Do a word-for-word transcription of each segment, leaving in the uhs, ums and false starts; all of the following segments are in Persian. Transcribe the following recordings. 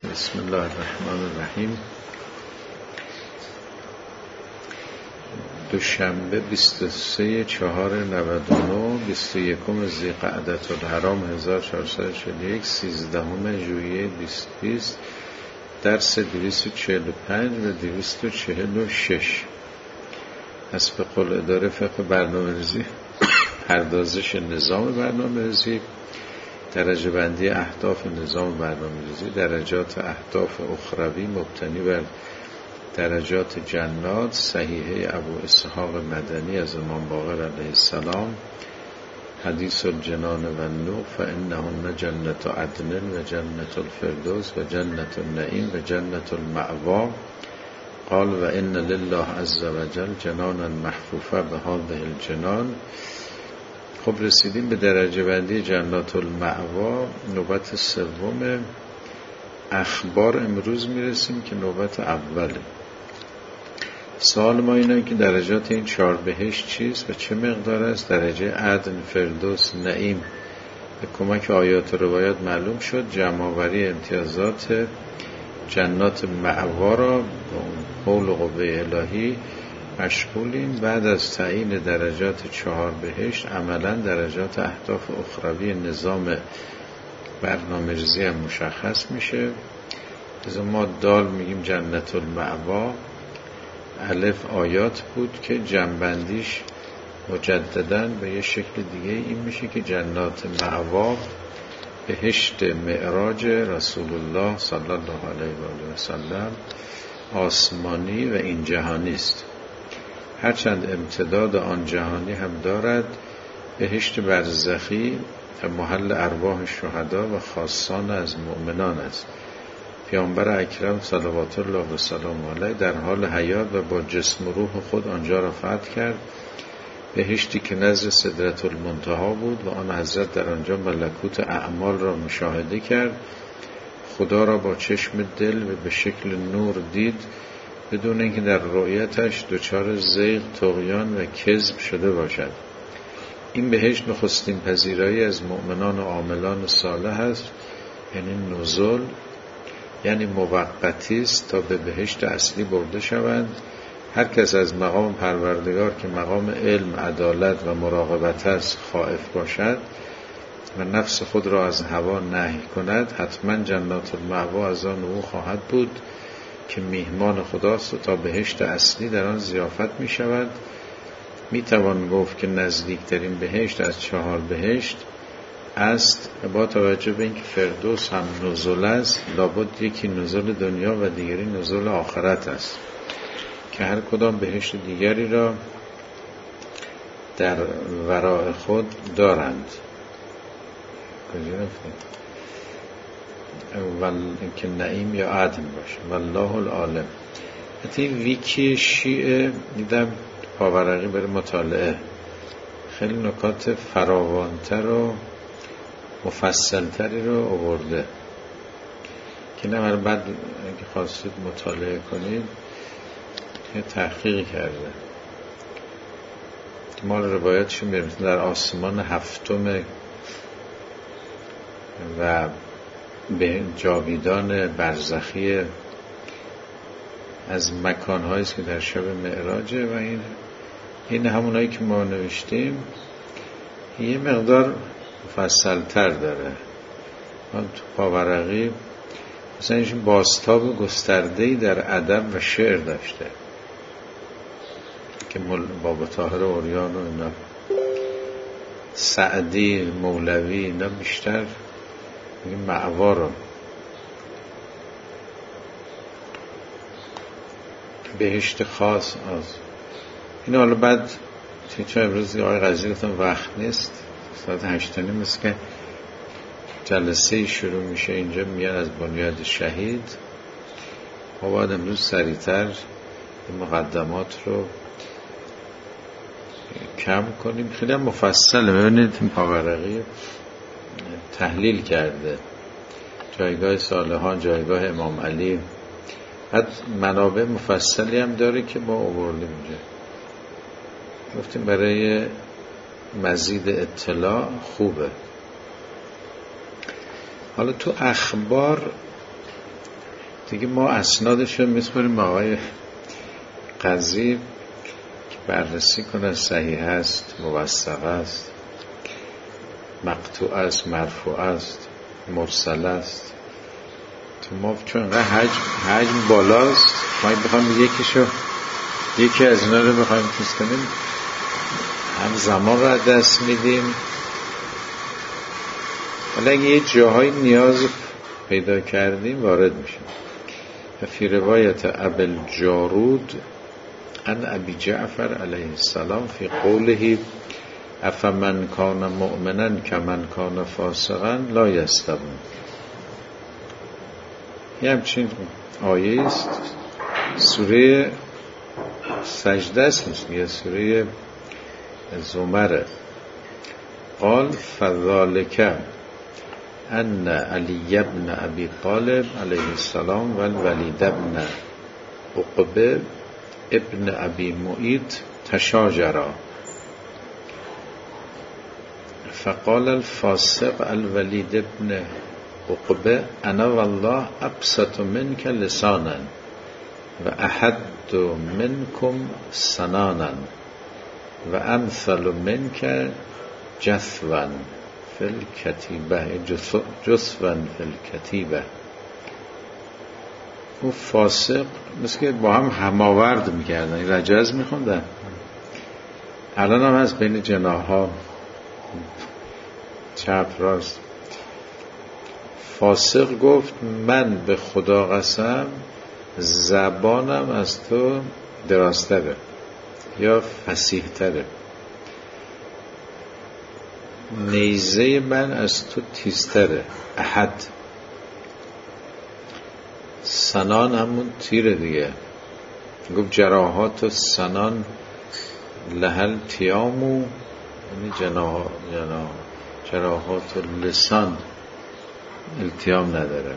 بسم الله الرحمن الرحیم. دوشنبه بیست و سه چهار نود و نه بیست و یکم ذیقعدة الحرام هزار و چهارصد و چهل و یک سیزدهم ژوئیه بیست بیست درس دویست و چهل و پنج و دویست و چهل و شش حسب قول اداره فقه برنامه‌ریزی پردازش نظام برنامه‌ریزی، درجه بندی اهداف نظام برنامه‌ریزی، درجات اهداف اخروی مبتنی بر درجات جنات، صحیحه ابو اسحاق مدنی از امام باقر علیه السلام، حدیث الجنان و النوح فانهن جنت عدن و جنت الفردوس و جنت النعیم و جنت المأوا. قال و ان لله عز وجل جنانا محفوفه به هذه الجنان. خب رسیدیم به درجه بندی جنات المأوا، نوبت سوم اخبار. امروز میرسیم که نوبت اوله. سوال ما اینه که درجات این چهار بهشت چیست و چه مقدار است؟ درجه عدن، فردوس، نعیم به کمک آیات و روایات معلوم شد. جمع‌آوری امتیازات جنات مأوا را با قول و قوه الهی مشغولیم. بعد از تعیین درجات چهار بهشت عملا درجات اهداف اخروی نظام برنامه‌ریزی هم مشخص میشه. از ما دال میگیم جنت المأوا، الف آیات بود که جنبندیش مجدداً به یه شکل دیگه این میشه که جنات مأوا بهشت معراج رسول الله صلی الله علیه و آله و سلم، آسمانی و این جهانی است. هرچند امتداد آن جهانی هم دارد. بهشت برزخی محل ارواح شهدا و خاصان از مؤمنان است. پیامبر اکرم صلوات الله و سلام علیه در حال حیات و با جسم و روح خود آنجا را فتح کرد. بهشتی که نزد سدرة المنتهی بود و آن حضرت در آنجا ملکوت اعمال را مشاهده کرد. خدا را با چشم دل و به شکل نور دید بدون اینکه در رؤیتش دچار زیغ، طغیان و کذب شده باشد. این بهشت نخستین پذیرایی از مؤمنان و عاملان صالح است، یعنی نزول، یعنی موقتی است تا به بهشت اصلی برده شوند. هر کس از مقام پروردگار که مقام علم، عدالت و مراقبت است خائف باشد و نفس خود را از هوا نهی کند، حتما جنات المأوا از آن او خواهد بود که میهمان خداست و تا بهشت اصلی در آن ضیافت می شود. می توان گفت که نزدیکترین بهشت از چهار بهشت است. با توجه به اینکه فردوس هم نزول است، لابد یکی نزول دنیا و دیگری نزول آخرت است که هر کدام بهشت دیگری را در وراء خود دارند. ول که نعیم یا عدن باشه. والله العالم. حتی ویکی شیعه دیدم پاورقی بر مطالعه خیلی نکات فراوانتر و مفصلتری رو آورده که نه هر بعد اگه خواستید مطالعه کنید یه تحقیق کرده. مال روایتشون میرم در آسمان هفتم و به جاویدان برزخی از مکان‌هایی است که در شب معراجه و این این همونایی که ما نوشتیم یه مقدار مفصل‌تر داره. من تو پاورقی مثلا این بازتاب گسترده‌ای در ادب و شعر داشته که بابا طاهر اوریان و اینا، سعدی، مولوی، اینا بیشتر میگه مأوا رو بهشت خاص از این. حالا بعد چون امروز آقای قضیه گفتم وقت نیست، ساعت هشتانی مثل که جلسه شروع میشه اینجا میاد از بنیاد شهید. ما باید امروز سریعتر مقدمات رو کم کنیم. خیلی هم مفصله. ببینید این پاورقی تحلیل کرده جایگاه صالحان، جایگاه امام علی، حتی منابع مفصلی هم داره که ما آوردیم اینجا. گفتیم برای مزید اطلاع خوبه. حالا تو اخبار دیگه ما اسنادش رو میسپاریم به آقای قاضی که بررسی کنه صحیح است، موثق است، مقطوع است، مرفوع است، مرسل است. تو ما چون اینقدر حجم, حجم بالاست، ما بخوایم یکیشو یکی از اینا رو بخوایم چیز کنیم هم زمان رو دست میدیم. ولی اگه یه جاهای نیاز پیدا کردیم وارد میشیم. فی روایت ابی الجارود عن ابی جعفر علیه السلام فی قوله افمن کان مؤمنا کمن کان فاسقا لا یستوون. یه همچین آیه است، سوره سجده است، یه سوره زمره. قال فذالک ان علی ابن ابی طالب علیه السلام و الولید ابن عقبه ابن ابی معیط تشاجرا فقال الفاسق الولید ابن عقبه انا والله ابسط منک لسانا و احد منکم سنانا و امثل منک جثوا فی الکتیبه جثوا فی الکتیبه. او فاسق مثل که با هم هماورد میکردن، رجز میخوندن. الان هم هست بین جناحها چپ راست. فاسق گفت من به خدا قسم زبانم از تو درازتره یا فصیح تره، نیزه من از تو تیزتره. احد سنان همون تیره دیگه. گفت جراحات و سنان لحل تیامو، یعنی جناح جناح جراحات و لسان التیام نداره.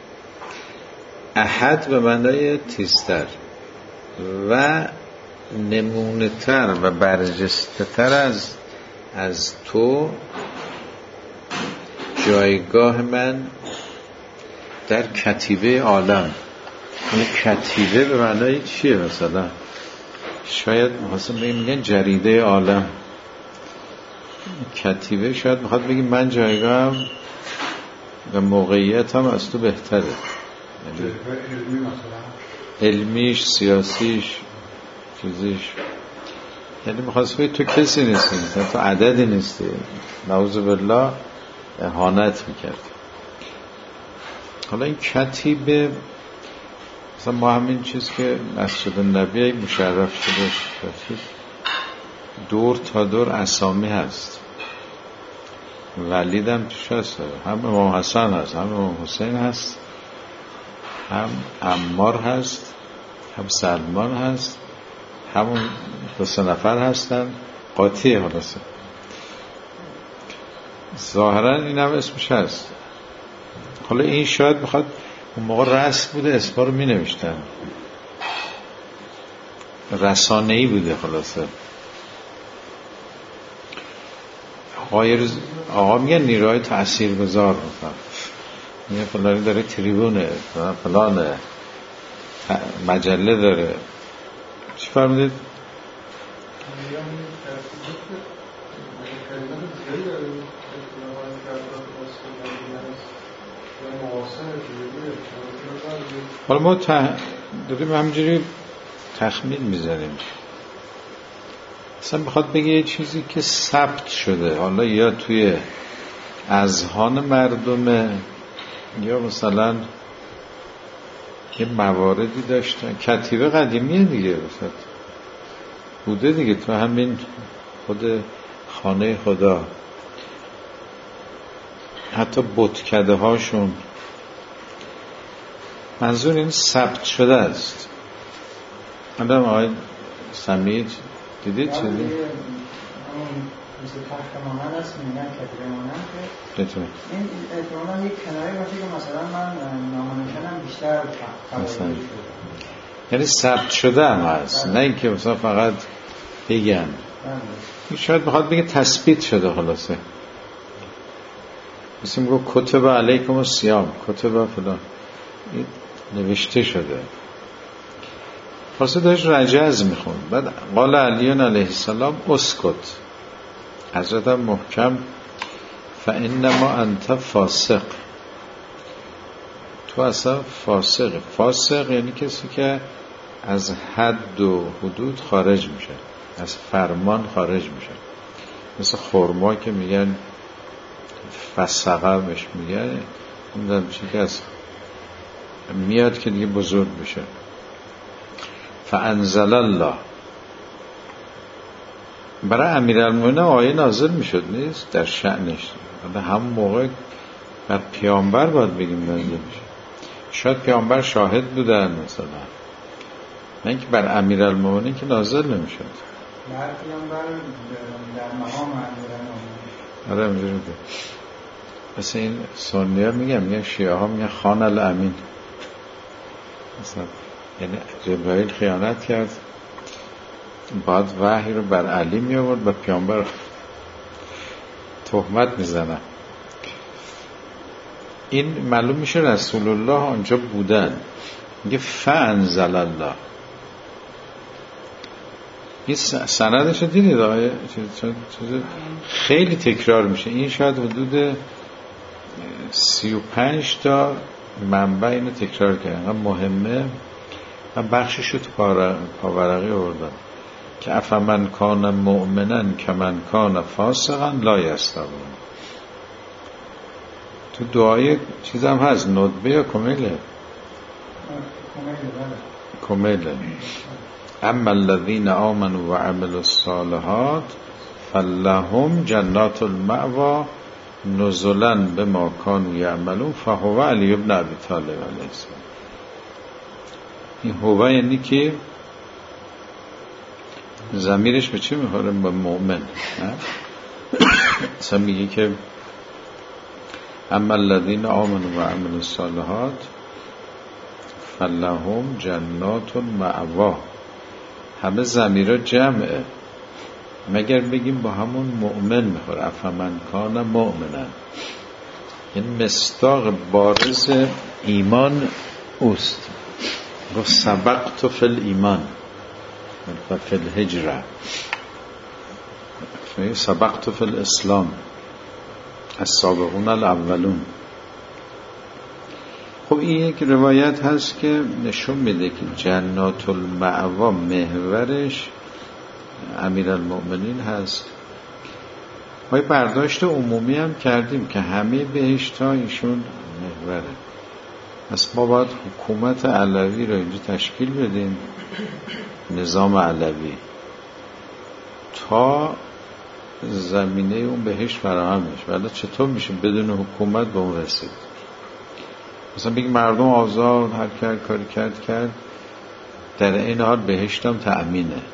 احد به معنای تیزتر و نمونه تر و برجسته تر از از تو جایگاه من در کتیبه عالم. این کتیبه به معنای چیه؟ مثلا شاید مثلا میگن جریده عالم. کتیبه شاید میخواد بگی من جایگاهم و موقعیتم از تو بهتره، یعنی علمیش، سیاسیش، چیزیش. یعنی میخواست بگی تو کسی نیستی، تو عددی نیستی. نعوذ بالله اهانت میکرد. حالا این کتیبه مثلا ما همین چیز که مسجد النبی مشرف شده دور تا دور اسامی هست، ولید هم توش هست، هم امام حسن هست، هم امام حسین هست، هم عمار هست، هم سلمان هست، همون دو سه نفر هستن. قاطیه خلاصه. ظاهرا این هم اسمش هست. حالا این شاید بخواد اون موقع رسم بوده، اسما رو می نوشتن، رسانه‌ای بوده. خلاصه آقا میگن نیروهای تأثیر گذار مثلا میگن فلانی داره تریبونه، فلانه مجله داره. چی فرمودید؟ حالا ما داریم همینجوری تخمین میزنیم. اصلا بخواد بگه یه چیزی که ثبت شده، حالا یا توی اذهان مردمه یا مثلا یه مواردی داشتن. کتیبه قدیمیه دیگه، مثلا بوده دیگه تو همین خود خانه خدا، حتی بتکده هاشون. منظور این ثبت شده است. آدم آقای سمید دیدید چه دید؟ مثل تخت مانند است، میگن کتیبه مانند که این احتمالا یک کنایه باشه که مثلا من نامنشنم بیشتر قبول شده، یعنی ثبت شده هم هست، نه اینکه مثلا فقط بگن. این شاید بخواد بگه تثبیت شده. خلاصه مثل میگه کتب علیکم الصیام، کتب فلان. نوشته شده. پس داشت رجز میخوند. بعد قال علیون علیه السلام اسکت، حضرت محکم فانما انت فاسق، تو اصلا فاسق. فاسق یعنی کسی که از حد و حدود خارج میشه، از فرمان خارج میشه. مثل خرما که میگن فسقه بهش میگن، اون میشه که از میاد که دیگه بزرگ بشه. فانزل الله، برای امیرالمومنین آیه نازل میشد نیست در شأنش، و همون موقع بر پیامبر باید بگیم نازل میشه. شاید پیامبر شاهد بودن مثلا، نه که بر امیرالمومنین که نازل نمیشد. بر پیامبر در مقام امیرالمومنین. آره اینجوری بود. مثل این سنی‌ها میگن، میگن شیعه ها میگن خان الامین، مثلا یعنی جبرائیل خیانت کرد، بعد وحی رو بر علی می آورد و پیامبر تهمت میزنن. این معلوم میشه رسول الله آنجا بودن. میگه فانزل الله. این سندش رو دیدید آقای خیلی تکرار میشه. این شاید حدود سی و پنج تا منبع اینو تکرار کردن، مهمه. من بخشش رو تو پاورقی آوردم که افمن کان مؤمنن کمن کان فاسقا لا یستوون. تو دعای چیز هم هست، ندبه یا کمیله؟ کمیله. اما الذین آمنوا و عملوا الصالحات فلهم جنات المأوى نزلا بما كانوا يعملون فهو علی ابن ابی طالب علیه السلام. این هو یعنی که ضمیرش به چی میخوره؟ به مؤمن. اصلا میگه که اما الذین آمنوا و عملوا الصالحات فلهم جنات المأوى. همه ضمیرها جمعه، مگر بگیم با همون مؤمن میخوره. افمن کان مؤمنا، این مصداق بارز ایمان اوست. گفت سبقت فی الایمان و فی الهجره، سبقت فی الاسلام السابقون الاولون. خب این یک روایت هست که نشون میده که جنات المأوا محورش امیرالمؤمنین هست. ما یه برداشت عمومی هم کردیم که همه بهشت ها ایشون محوره. پس ما باید حکومت علوی رو اینجا تشکیل بدیم، نظام علوی، تا زمینه اون بهشت فراهم میشه. ولی چطور میشه بدون حکومت به اون رسید؟ مثلا بگیم مردم آزاد هر کار کاری کرد کرد، در این حال بهشت هم تأمینه.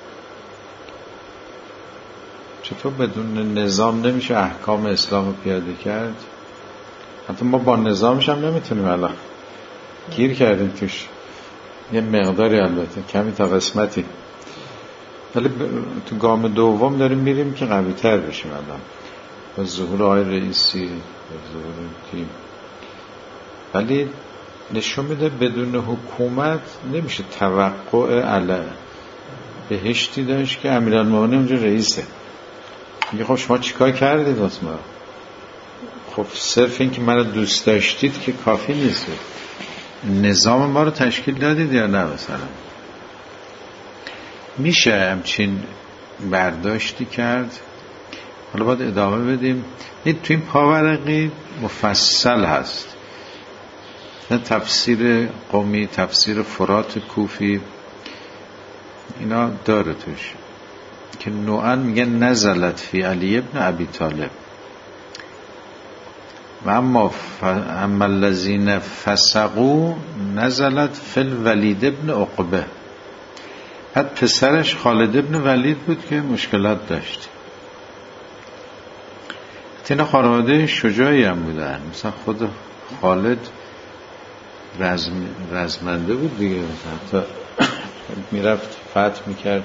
چطور بدون نظام نمیشه احکام اسلام رو پیاده کرد؟ حتی ما با نظامش هم نمیتونیم. الان گیر کردیم توش یه مقداری، البته کمی تا قسمتی، ولی تو گام دوم داریم میریم که قوی تر بشیم. الان با ظهور آقای رئیسی، با ظهور تیم، ولی نشون میده بدون حکومت نمیشه توقع علی بهشتی داشت که امیرالمومنین اونجا رئیسه. میگه خب شما چیکار کردید واسه ما؟ خب صرف این که منو دوست داشتید که کافی نیست. نظام ما رو تشکیل دادید یا نه؟ مثلا میشه همچین برداشتی کرد. حالا باید ادامه بدیم. این تو این پاورقی مفصل هست، نه تفسیر قومی، تفسیر فرات کوفی، اینا داره توش که نوعا میگن نزلت فی علی ابن ابی طالب و اما ف... اما الذین فسقوا نزلت فی الولید ابن عقبه. بعد پسرش خالد ابن ولید بود که مشکلات داشت. اینا خانواده شجاعی هم بودن. مثلا خود خالد رزم... رزمنده بود دیگه، حتی میرفت فتح میکرد.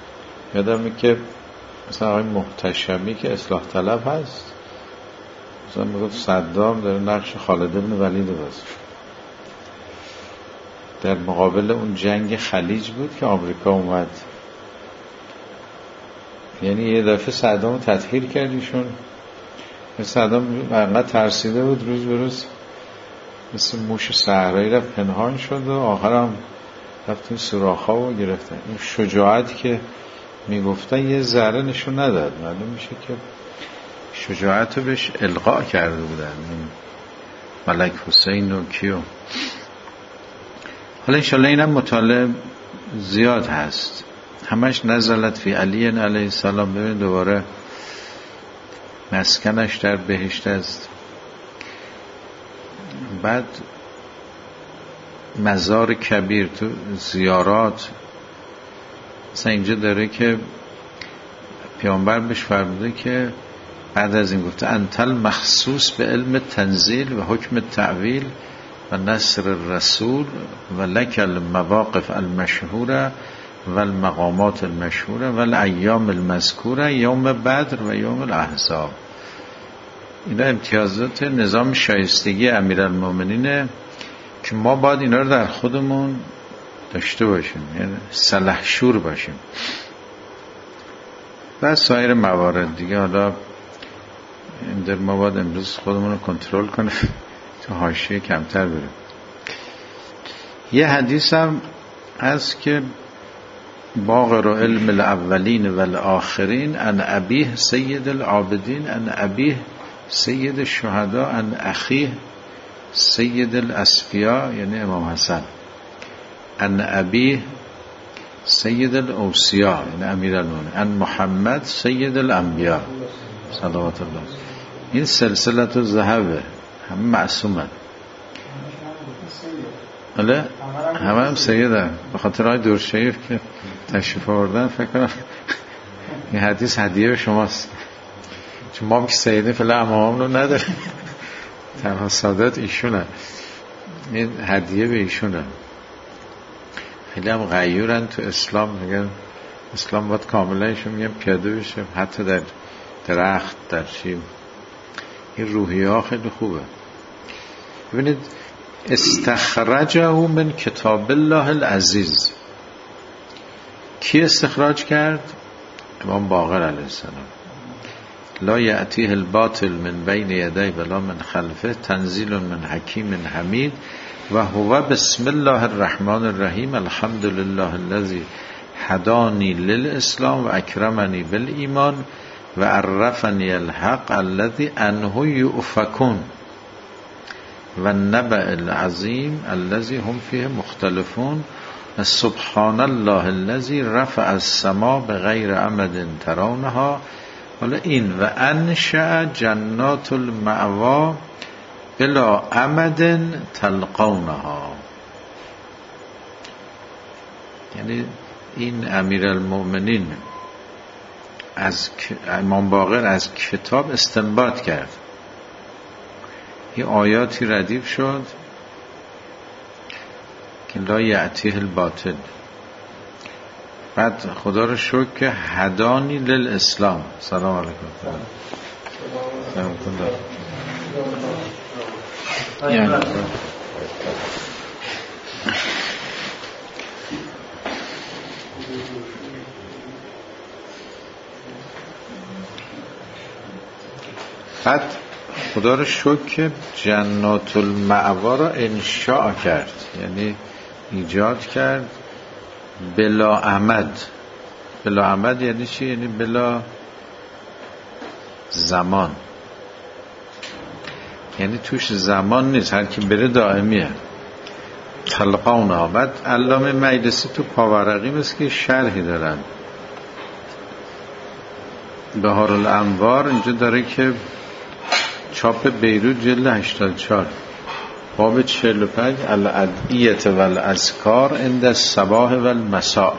یادمه که مثلا آقای محتشمی که اصلاح طلب هست، مثلا میگفت صدام داره نقش خالد بن ولید بازی. در مقابل اون جنگ خلیج بود که آمریکا اومد، یعنی یه دفعه صدام تطهیر کردیشون. صدام انقدر ترسیده بود روز به روز مثل موش صحرایی رفت پنهان شد و آخرم رفت این سوراخ‌ها رو گرفتن. این شجاعت که میگفتن یه ذره نشون نداد، معلوم میشه که شجاعت رو بهش القا کرده بودن این ملک حسین و کیو. حالا انشالله اینم مطالعه زیاد هست، همش نزلت فی علی علیه السلام. ببین دوباره مسکنش در بهشت است. بعد مزار کبیر تو زیارات مثلا اینجا داره که پیامبر بهش فرموده که بعد از این گفته انتل مخصوص به علم تنزیل و حکم تعویل و نصر الرسول و لک المواقف المشهوره و المقامات المشهوره و الایام المذکوره یوم بدر و یوم الاحزاب. اینا امتیازات نظام شایستگی امیرالمومنینه که ما باید اینا رو در خودمون داشته باشیم، یعنی سلحشور باشیم. و سایر موارد دیگه حالا در ما باید امروز خودمون رو کنترل کنیم تو حاشیه کمتر بریم. یه حدیث هم هست که باقر علم الاولین و الاخرین ان ابیه سید العابدین ان ابیه سید الشهدا ان اخیه سید الاسفیاء یعنی امام حسن ان ابیه سید الاوصیاء یعنی امیرالمومنین ان محمد سید الانبیاء صلوات الله. این سلسله تو ذهبه، همه معصومن. بله همه هم سیده، به خاطر آقای دورشریف که تشریف آوردن فکر کنم این حدیث هدیه به شماست، چون ما هم که سیده فعلا امام رو نداره، تنها سادات ایشونه، این هدیه به ایشونه. خیلی هم غیورن تو اسلام، میگن اسلام باید کاملا ایشون میگن پیاده بشه، حتی در درخت در چی. این روحیه ها خیلی خوبه. ببینید استخرجه من کتاب الله العزیز، کی استخراج کرد؟ امام باقر علیه السلام. لا یأتیه الباطل من بین یدی ولا من خلفه تنزیل من حکیم حمید و هو بسم الله الرحمن الرحیم الحمد لله الذی هدانی للاسلام و اکرمنی بالایمان و عرفنی الحق الذی عنه یؤفکون و النبأ العظیم الذی هم فیه مختلفون سبحان الله الذی رفع السما بغیر عمد ترونها. حالا این و انشأ جنات المأوا بلا عمد تلقونها، یعنی این امیرالمومنین از امام باقر از کتاب استنباط کرد، این آیاتی ردیف شد که لا یأتیه الباطل. بعد خدا رو شکر که هدانی للاسلام. سلام علیکم. سلام علیکم. بعد خدا رو شکر که جنات المأوا را انشاء کرد، یعنی ایجاد کرد بلا عمد. بلا عمد یعنی چی؟ یعنی بلا زمان، یعنی توش زمان نیست، هر کی بره دائمیه. تلقونها. بعد علامه مجلسی تو پاورقی مثل که شرحی دارن، بهار الانوار اینجا داره که چاپ بیروت جلد هشتاد و چهار باب چهل و پنج الادعیت والاذکار عند الصباح والمساء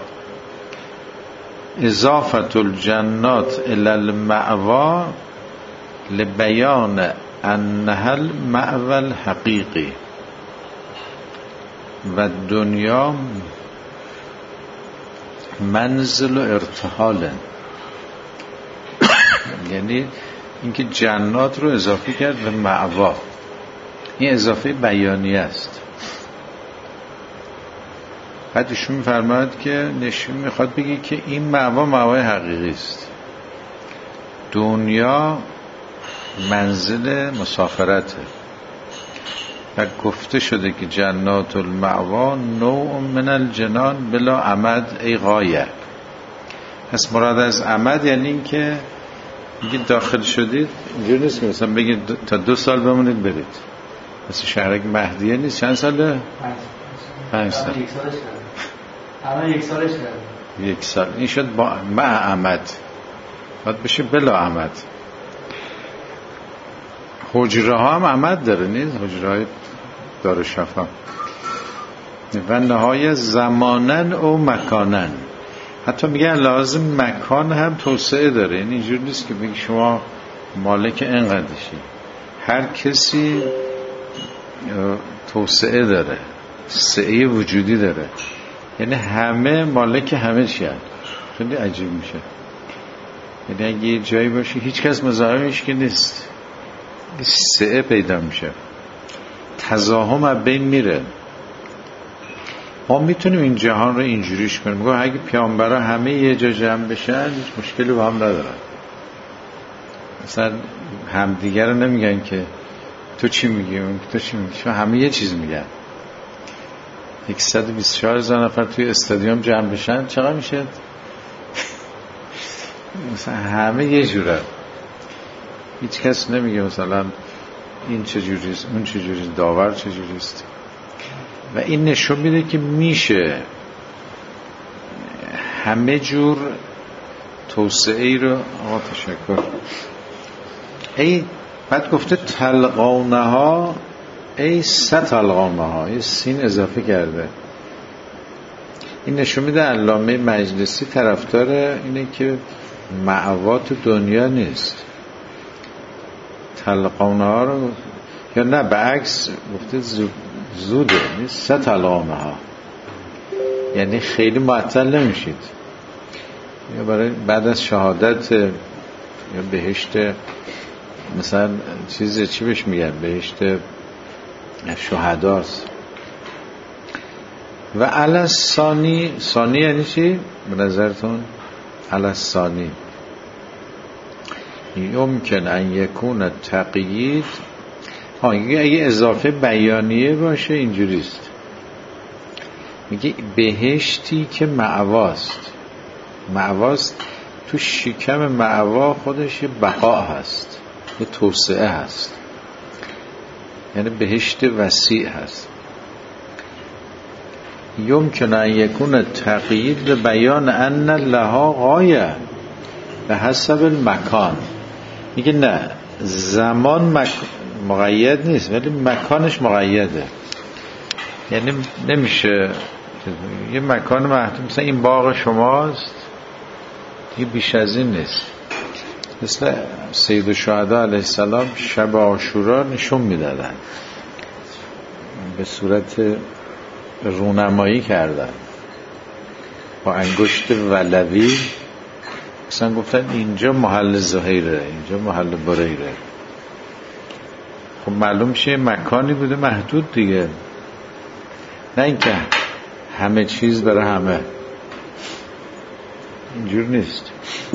اضافت الجنات الى المأوا لبیان انها المأوا الحقیقی و دنیا منزل و ارتحال، یعنی اینکه جنات رو اضافه کرد به مأوا. این اضافه بیانیه است. بعد ایشون می‌فرماید که نشون میخواد بگه که این مأوا مأوای حقیقی است. دنیا منزل مسافرته و گفته شده که جنات المأوا نوع من الجنان بلا عمد ای غایه. پس مراد از عمد یعنی این که میگه داخل شدید اینجور نیست که مثلا بگید تا دو سال بمونید برید. مثل شهرک مهدیه نیست. چند ساله؟ پنج سال. یک سالش کرد. الان یک سالش کرد. یک سال. این شد با مع عمد. باید بشه بلا عمد. حجره ها هم عمد داره نیست؟ حجره های دارالشفا. و نهای زمانن و مکانن. حتی میگه لازم مکان هم توسعه داره. یعنی اینجور نیست که بگی شما مالک اینقدرشی. هر کسی توسعه داره، سعی وجودی داره. یعنی همه مالک همه چی هست. خیلی عجیب میشه. یعنی اگه یه جایی باشه هیچ کس مزاحمش که نیست، سعی پیدا میشه، تزاحم از بین میره. ما میتونیم این جهان رو اینجوریش کنیم. میگم اگه پیامبرا همه یه جا جمع بشن هیچ مشکلی با هم ندارن. مثلا همدیگر رو نمیگن که تو چی میگی اون تو چی میگی، چون همه یه چیز میگن. صد و بیست و چهار هزار نفر توی استادیوم جمع بشن چقدر میشه؟ مثلا همه یه جوره. هیچ کس نمیگه مثلا این چجوریست اون چجوریست داور چجوریست. و این نشون میده که میشه همه جور توسعه ای رو. آقا تشکر. ای بعد گفته تلقانه ها ای ستلقانه ها، یه سین اضافه کرده. این نشون میده علامه مجلسی طرفدار اینه که مأوا تو دنیا نیست. تلقانه ها رو یا نه به عکس گفته زوده نیست. ستلقانه ها یعنی خیلی معطل نمیشید. یا برای بعد از شهادت یا بهشت مثلا چیز چی بهش میگن بهشت شهداست. و علی ثانی، ثانی یعنی چی به نظرتون؟ علی ثانی یمکن ان یکون تقیید. ها اگه اضافه بیانیه باشه اینجوریست. میگه بهشتی که مأواست. مأواست تو شکم مأوا خودش یه بقا هست، یه توسعه هست، یعنی بهشت وسیع هست. یمکن ان یکون تقیید به بیان ان لها غایه به حسب المکان. میگه نه زمان مک... مقید نیست ولی مکانش مقیده. یعنی نمیشه یه مکان محدود، مثلا این باغ شماست دیگه بیش از این نیست. مثل سید الشهدا علیه السلام شب عاشورا نشون میدادن، به صورت رونمایی کردن با انگشت ولوی. مثلا گفتن اینجا محل زهیره، اینجا محل بریره. خب معلوم میشه مکانی بوده محدود دیگه، نه اینکه همه چیز برای همه. اینجور نیست.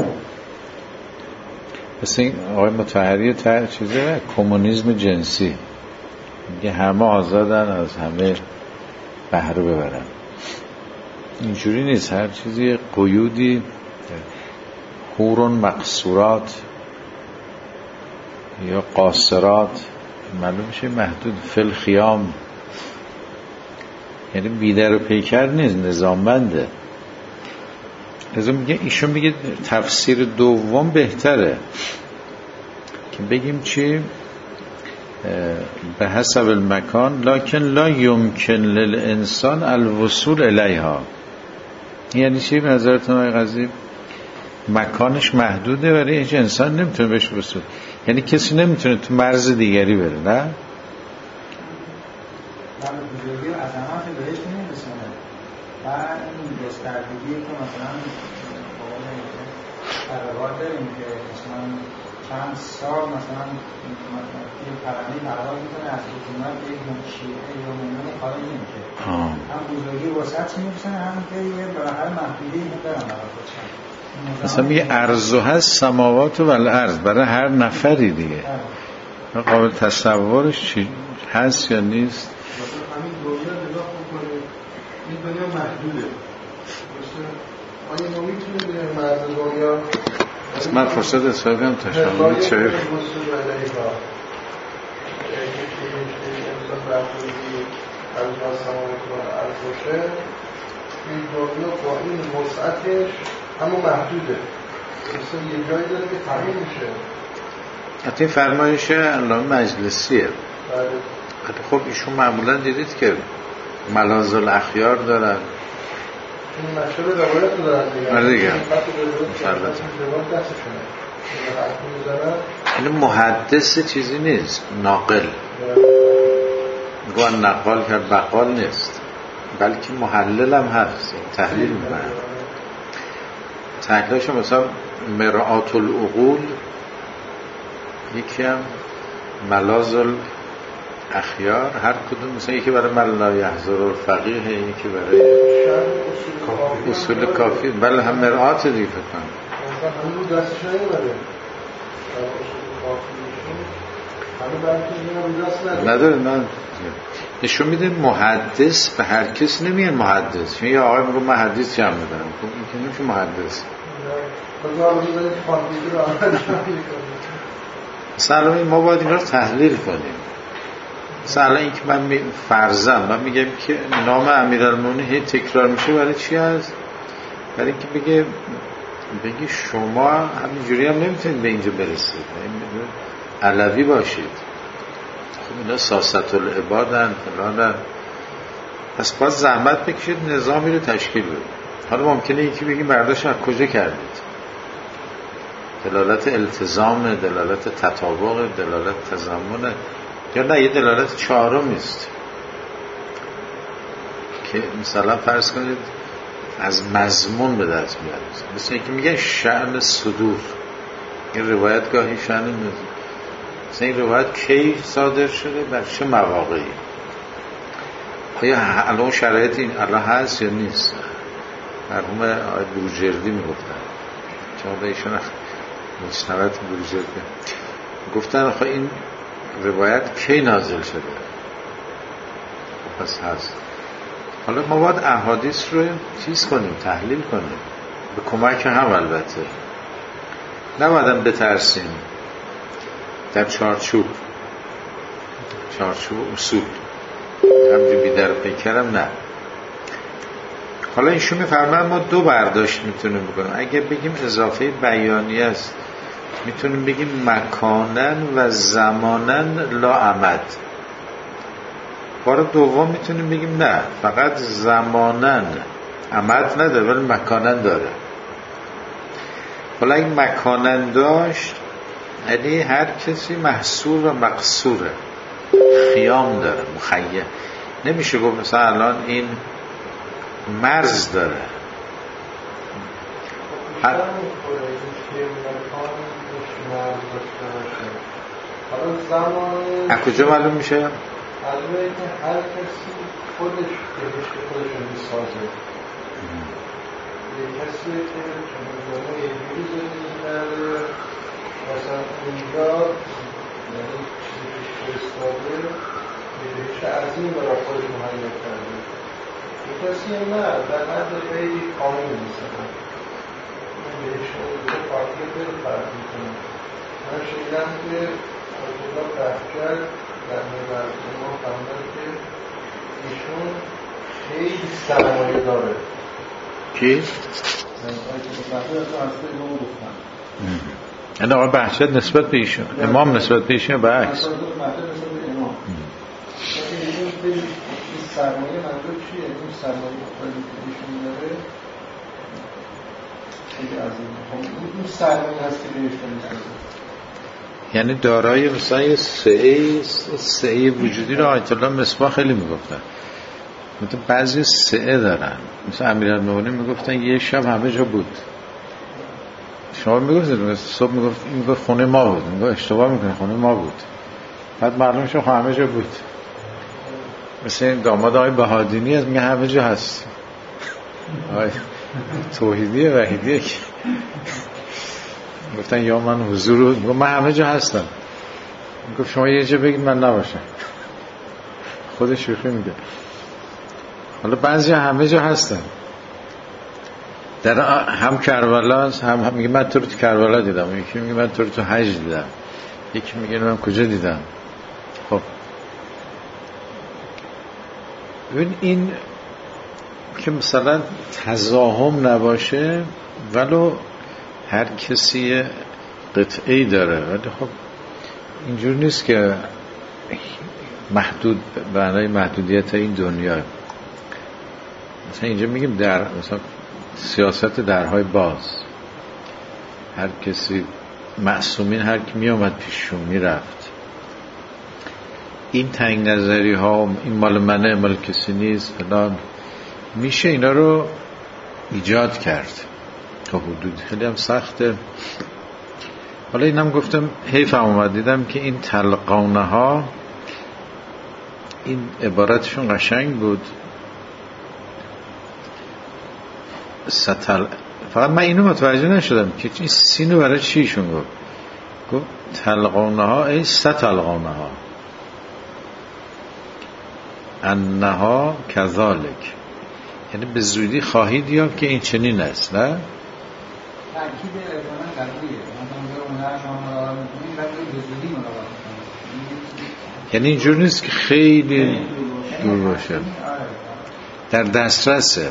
مثل این آقای مطهری تا چیزه کمونیسم جنسی میگه همه آزادن از همه بهره ببرن. اینجوری نیست. هر چیزی قیودی، حورون مقصورات یا قاصرات معلوم میشه محدود. فل خیام یعنی بیدر و پیکر نیست، نظاممنده. لازم میگه ایشون میگه تفسیر دوم بهتره که بگیم چی به حسب المکان لکن لا یمکن للانسان الوصول الیها. یعنی چی به نظرتون آقای قضیب؟ مکانش محدوده ولی هیچ انسان نمیتونه بهش وصول. یعنی کسی نمیتونه تو مرز دیگری بره. نه در بزرگی و عظمت بهش نمیرسونه. و این گستردگی که مثلا قرار داریم که مثلا چند سال مثلا یه پرونده پرواز میکنه از حکومت به یک شیعه یا مومن کاری نمیشه، هم بزرگی وسط چی میفسن هم که یه بالاخره محدودی دارن برای مثلا میگه ارزو هست سماوات و الارض برای هر نفری دیگه. قابل تصورش چی هست یا نیست؟ همین دنیا نگاه بکنید، این دنیا محدوده. آیا ما میتونیم به مرز دنیا من فرصت استفاده کنم تا شما چه این دنیا با این وسعتش اما محدوده، مثلا یه جایی داره که تمیم میشه. حتی این فرمایش علامه مجلسیه. بله. خب ایشون معمولا دیدید که ملاذ الاخیار دارن، این مشهور روایت رو دارن دیگه. آره دیگه. البته. این محدث چیزی نیست، ناقل. میگن نقال کرد بقال نیست، بلکه محلل هم هست، تحلیل میکنه. تحلیلش مثلا مرآت العقول یکی هم ملاذ الاخیار، هر کدوم مثلا یکی برای من لا یحضر الفقیه، یکی برای اصول کافی، بله هم مرآت دیگه فکر کنم. همون دستش نمیبره نداره. نه نشون میده محدث به هر کس نمیگن محدث. یه آقای میگه من حدیث جمع می‌کنم، خب این که نمیشه محدث. مثلا ما باید این رو تحلیل کنیم. مثلا این که من فرضاً من میگم که نام امیرالمومنین هی تکرار میشه برای چی هست؟ برای اینکه بگه بگی شما همینجوری هم نمیتونید به اینجا برسید، علوی باشید. خب اینا ساست العبادن فلانن، پس باید زحمت بکشید نظامی رو تشکیل بدید. حالا ممکنه یکی بگی برداشت از کجا کردید؟ دلالت التزام، دلالت تطابق، دلالت تضمن، یا نه یه دلالت چهارم نیست که مثلا فرض کنید از مضمون به دست میاد. مثل اینکه میگن شأن صدور، این روایت گاهی شأن نزد، مثلا این روایت کی صادر شده، بر چه مواقعی، آیا الان شرایط این الان هست یا نیست. مرحوم آقای بروجردی میگفتن، چون ایشون مستند بروجردی گفتن آخه این روایت کی نازل شده، پس هست. حالا ما باید احادیث رو چیز کنیم، تحلیل کنیم، به کمک هم البته، نبایدم بترسیم در چارچوب چارچوب اصول همجور بیدر پیکرم. نه. حالا ایشون میفرمان ما دو برداشت میتونیم بکنیم. اگه بگیم اضافه بیانی است میتونیم بگیم مکانن و زمانن لا عمد. بار دوم میتونیم بگیم نه فقط زمانن عمد نداره ولی مکانن داره. حالا این مکانن داشت یعنی هر کسی محصور و مقصوره، خیام داره، مخیل. نمیشه گفت مثلا الان این مرز داره. هر... از کجا معلوم میشه؟ معلومه که هر کسی خودش بهشت خودش رو میسازه. یه کسی که چون یه جوری زندگی کرده مثلا اونجا یعنی چیزی که فرستاده یه بهشت عظیم برای خودش مهیا کرده. یه کسی نه در حد خیلی کامل میسازه. این بهشت اونجا پاکی خیلی فرق میکنه. من شنیدم که آیت‌الله بهجت در مورد ما فهمیدن که ایشون خیلی سرمایه داره. کی؟ یعنی آقای بهجت نسبت به ایشون، امام نسبت به ایشون به عکس. سرمایه منظور چیه؟ این سرمایه خیلی که ایشون داره خیلی عظیمه. این سرمایه هست که بهش می‌سازه. یعنی دارای مثلا یه سعی سعی وجودی رو آیت الله مصباح خیلی میگفتن. مثلا بعضی سعی دارن، مثلا امیرالمومنین میگفتن یه شب همه جا بود. شما میگفتید صبح میگفت میگفت خونه ما بود، میگفت اشتباه میکنه خونه ما بود، بعد معلوم شد همه جا بود. مثل این داماد آقای بهادینی از میگه همه جا هست. آقای توحیدی وحیدیه که گفتن یا من حضور رو میگفت من همه جا هستم، میگفت شما یه جا بگید من نباشم. خودش شوخی میگه. حالا بعضی همه جا هستن، در هم کربلا هم, هم میگه من تو رو تو کربلا دیدم، یکی میگه من تو رو تو حج دیدم، یکی میگه من کجا دیدم. خب ببین این که مثلا تزاحم نباشه، ولو هر کسی قطعی داره، ولی خب اینجور نیست که محدود برای محدودیت این دنیا. مثلا اینجا میگیم در مثلا سیاست درهای باز، هر کسی معصومین هر کی می آمد پیششون میرفت. این تنگ نظری ها این مال منه مال کسی نیست فلان، میشه اینا رو ایجاد کرد تا حدود خیلی هم سخته. حالا اینم گفتم حیفم اومد دیدم که این تلقانه ها این عبارتشون قشنگ بود. ستل فقط من اینو متوجه نشدم که این سینو برای چیشون گفت. گفت تلقانه ها ای ستلقانه ها انها کذالک، یعنی به زودی خواهید یافت که این چنین است. نه تاکید اقدام قبلیه، من اونجا شما مراقبه می‌کنید ولی به زودی مراقبه می‌کنید، یعنی اینجور نیست که خیلی دور باشه، در دسترسه.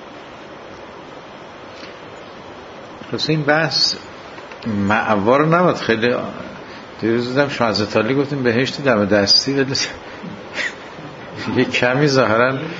خلاص این بحث معوار نبود. خیلی دیروز دیدم شما حضرت علی گفتیم بهشت دم دستی، ولی یه کمی ظاهرا در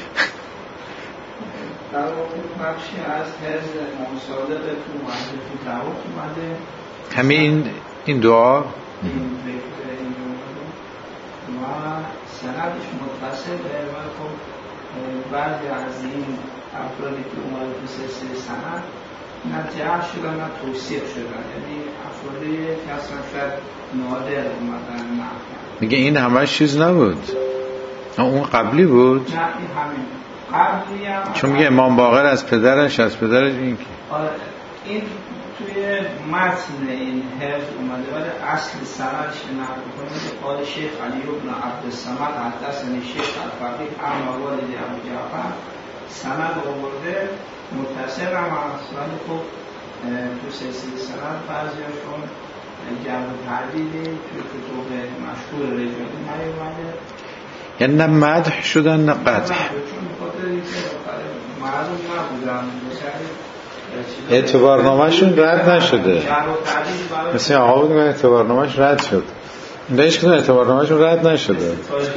بخشی از حزب مصادق تو اومده تو دعوت اومده همین این دعا این ذکر این و سندش متصله. ولی خب بعضی از این افرادی که اومده تو سلسله سند نه جعل شدن نه توصیف شدن، یعنی افرادی که اصلا شاید نادر اومدن نه. میگه این همش چیز نبود، اون قبلی بود. نه این همین قبلی هم چون میگه امام باقر از پدرش از پدرش این که آره این توی متن این حفظ اومده، ولی اصل سندش نقل کنه که قال شیخ علی بن عبدالصمد حدثنی شیخ الفقیه عن والد ابو جعفر، سند آورده متصل هم اصلا. خب تو سلسله سند بعضیاشون جمع تعدیلی توی کتب مشهور رجالی نیومده، یعنی نه مدح شدن نه قدح، چون خاطر اینکه معلوم نبودن اعتبارنامه‌شون رد نشده. مثل آقا بود که اعتبارنامه‌ش رد شد، این هیچ کدوم اعتبارنامه‌شون رد نشده.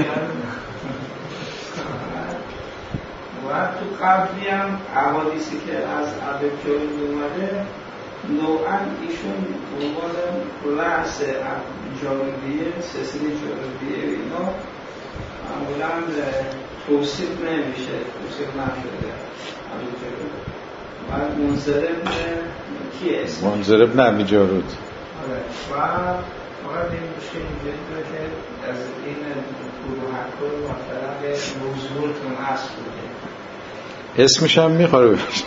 و تو قبلی هم حوادثی که از ابوجهل اومده نوعا ایشون عنوان رأس جاردیه سلسله جاردیه اینا معمولا توصیف نمیشه، توصیف نشده ابوجهل. و منذر ابن کی اسم؟ منذر ابن ابی جارود. آره و فقط این مشکل اینجوری داره که از این گروهک رو مطلب موضوعتون اصل بوده، اسمش هم میخواره بشه.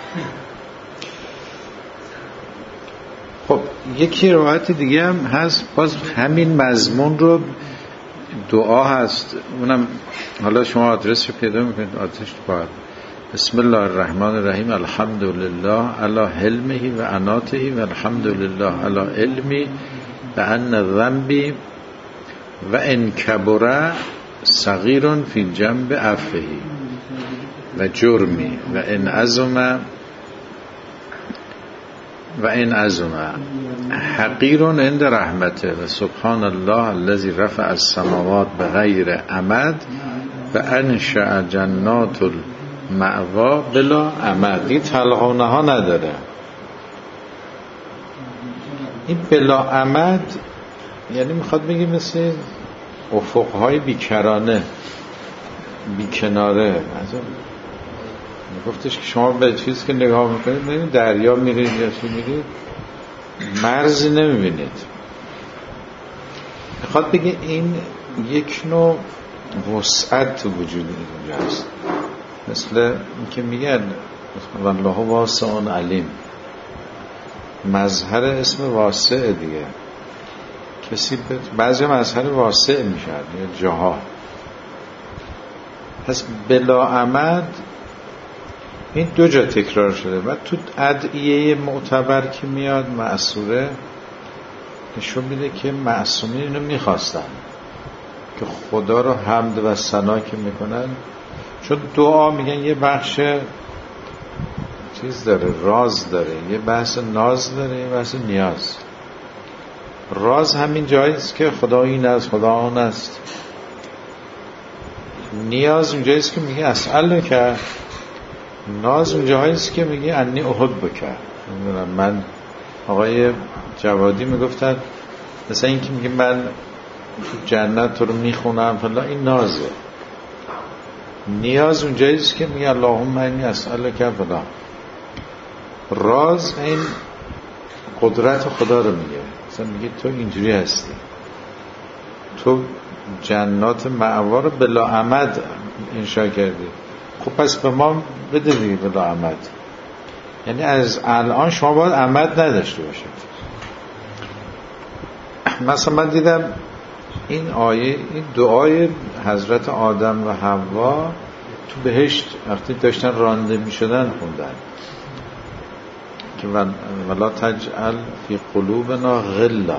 خب یکی روایت دیگه هم هست باز همین مضمون رو، دعا هست، اونم حالا شما آدرس رو پیدا میکنید، آدرسش باید بسم الله الرحمن الرحیم الحمد لله علی حلمه و عناته و الحمد لله علی علمی و ان ذنبی و ان کبر صغیر فی جنب عفوه و جرمی و ان عظم و ان عظم حقیر عند رحمته و سبحان الله الذي رفع السماوات بغیر عمد و انشأ جنات المأوا بلا عمد. این تلقانه ها نداره، این بلا عمد یعنی میخواد بگی مثل افقهای بیکرانه بیکناره. گفتش که شما به چیز که نگاه میکنید نمید دریا میرید یا چی میرید مرزی نمیبینید. میخواد بگه این یک نوع وسعت تو وجود اینجا هست، مثل اینکه میگن والله واسع علیم، مظهر اسم واسع دیگه. کسی بعضی مظهر واسع میشن یا جاها. پس بلا عمد این دو جا تکرار شده و تو ادعیه معتبر که میاد معصوره نشون میده که معصومین اینو میخواستن که خدا رو حمد و ثنا که میکنن، چون دعا میگن یه بخش چیز داره، راز داره، یه بحث ناز داره، یه بحث نیاز. راز همین جاییست که خدا این است، خدا آن است. نیاز اون جاییست که میگه اسأل که، ناز اون جاییست که میگه انی احب بکر. من آقای جوادی میگفتن مثلا این که میگه من جنت تو رو میخونم فلا، این نازه. نیاز اون جاییست که میگه اللهم انی اسأل که فلا. راز این قدرت خدا رو میگه، مثلا میگه تو اینجوری هستی، تو جنات مأوا رو بلا عمد انشا کردی، خب پس به ما بده دیگه بلا عمد. یعنی از الان شما باید عمد نداشته باشید. مثلا من دیدم این آیه، این دعای حضرت آدم و حوا تو بهشت وقتی داشتن رانده می شدن خوندن که ولا تجعل فی قلوبنا غلا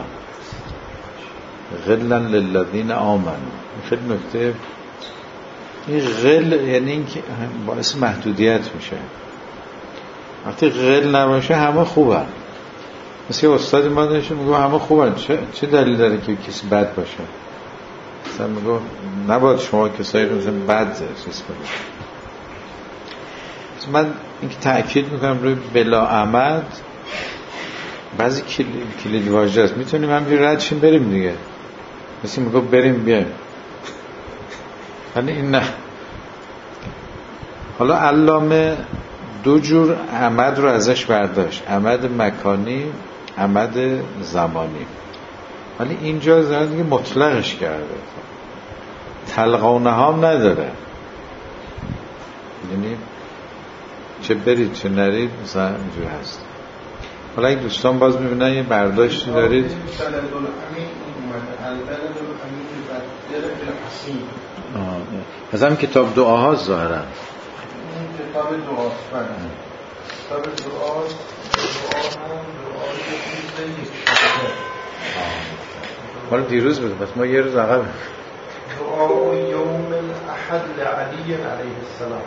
غلا للذین آمنوا. خیلی نکته، این غل یعنی این که باعث محدودیت میشه. وقتی غل نباشه همه خوبن. مثل یه استادی ما داشتیم میگه همه خوبن، چه, چه دلیل داره که کسی بد باشه؟ مثلا میگه نباید شما کسایی رو مثلا بد چیز کنید. من اینکه تأکید میکنم روی بلا عمد، بعضی کلید واژه است، میتونیم همینجوری رد شیم بریم دیگه، مثل میگه بریم بیایم، ولی این نه. حالا علامه دو جور عمد رو ازش برداشت، عمد مکانی، عمد زمانی، ولی اینجا زمان دیگه مطلقش کرده، تلقونه هم نداره، یعنی چه برید چه نرید مثلا اینجور هست. حالا این دوستان باز میبینن یه برداشتی دارید. از هم کتاب دعاها ظاهرن، این کتاب دعاست. کتاب دعاست. دعا هم دعای روز یک شنبه. حالا دیروز بود، پس ما یه روز عقب. دعا یوم الاحد لعلی علیه السلام.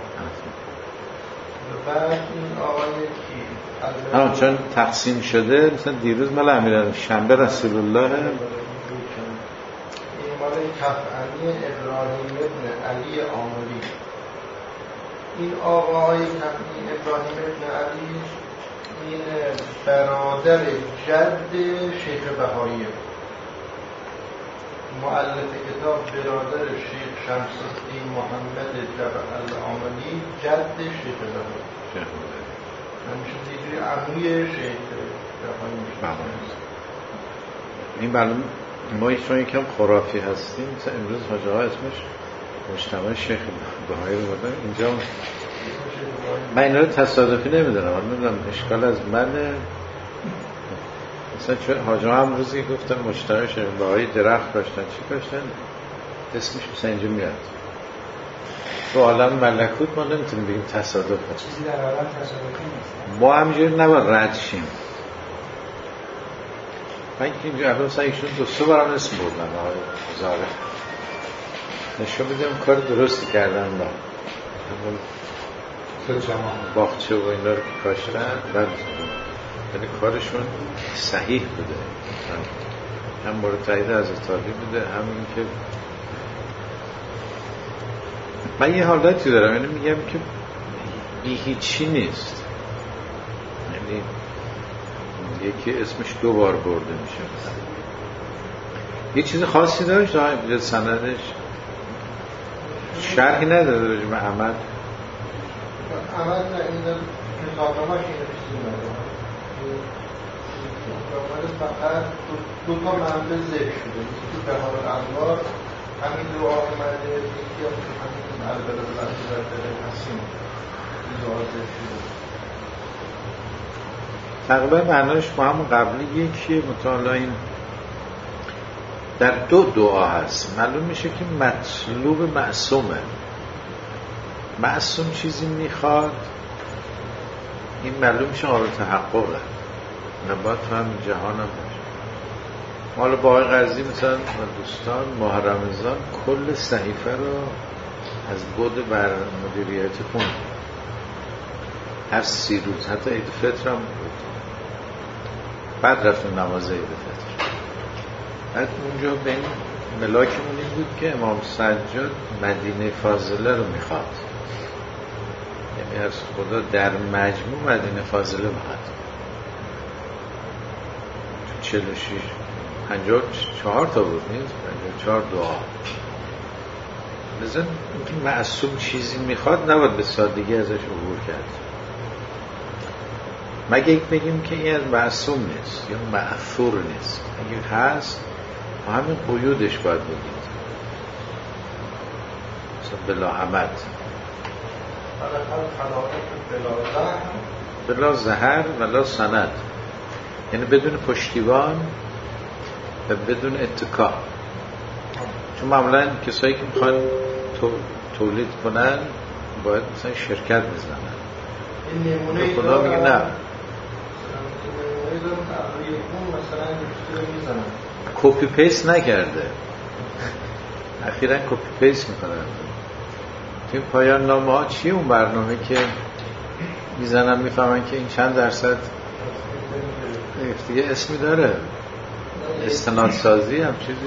بعد این آقای کی؟ آه چون تقسیم شده، مثلا دیروز مال امیرالمومنین، شنبه رسول الله. این مال کفعنی ابراهیم ابن علی آملی. این آقای کفعنی ابراهیم ابن علی این برادر جد شیخ بهاییه، مؤلف کتاب برادر شیخ شمس الدین محمد جبل العاملی، جد شیخ بهایی، همیشه دیگری عموی شیخ بهایی میشه. این معلوم ما ایشون یکم خرافی هستیم، مثلا امروز حاجه ها اسمش مجتمع شیخ بهایی رو بودن اینجا. من اینا رو تصادفی نمیدونم، من نمیدونم اشکال از منه. مثلا چون حاجه ها هم روزی گفتن مجتمع شیخ بهایی درخت داشتن، چی داشتن؟ اسمش مثلا اینجا میاد. تو عالم ملکوت ما نمیتونیم بگیم تصادف. چیزی در عالم تصادفی نیست. ما همینجوری نباید رد شیم. من که اینجا اول مثلا ایشون دو سه بارم اسم بردن آقای زاره، نشون میدیم کار درستی کردن. با باغچه و اینا رو کاشتن، بعد یعنی کارشون صحیح بوده، هم مورد تایید حضرت علی بوده، هم این که من یه حالتی دارم، یعنی میگم که بی هیچی نیست، یعنی یکی اسمش دو بار برده میشه، یه چیز خاصی داشت تا سندش شرحی نداره راجع به عمل. عمل نه، این کتابنامه‌اش این چیزی نداره. فقط دو تا منبع ذکر شده یکی تو بهار الانوار همین دعا اومده یکی هم همین البلد البلد حسین دعا ذکر شده تقریبا معناش با هم قبلی یکیه مطالعه این در دو دعا هست معلوم میشه که مطلوب معصومه معصوم چیزی میخواد این معلوم میشه قابل تحققه نباید تو همین جهان هم باشه حالا با آقای قضی مثلا دوستان ماه رمضان کل صحیفه رو از بود بر مدیریت خون هر سی روز حتی عید فطر هم بود بعد رفتیم نماز عید فطر بعد اونجا به این ملاکمون این بود که امام سجاد مدینه فاضله رو میخواد یعنی از خدا در مجموع مدینه فاضله میخواد چهل و شش پنجاه و چهار تا بود نیست پنجاه و چهار دعا بزن اینکه معصوم چیزی میخواد نباید به سادگی ازش عبور کرد مگه بگیم که این از معصوم نیست یا معثور نیست اگه هست ما همین قیودش باید بگیم مثلا بلا عمد بلا زهر ولا سند یعنی بدون پشتیبان و بدون اتکا چون معمولا کسایی که میخوان تولید کنن باید مثلا شرکت بزنن این خدا میگه نه کپی پیست نکرده اخیراً کپی پیست میکنن توی پایان نامه ها چیه اون برنامه که میزنن میفهمن که این چند درصد دیگه اسمی داره استناد سازی هم چیزی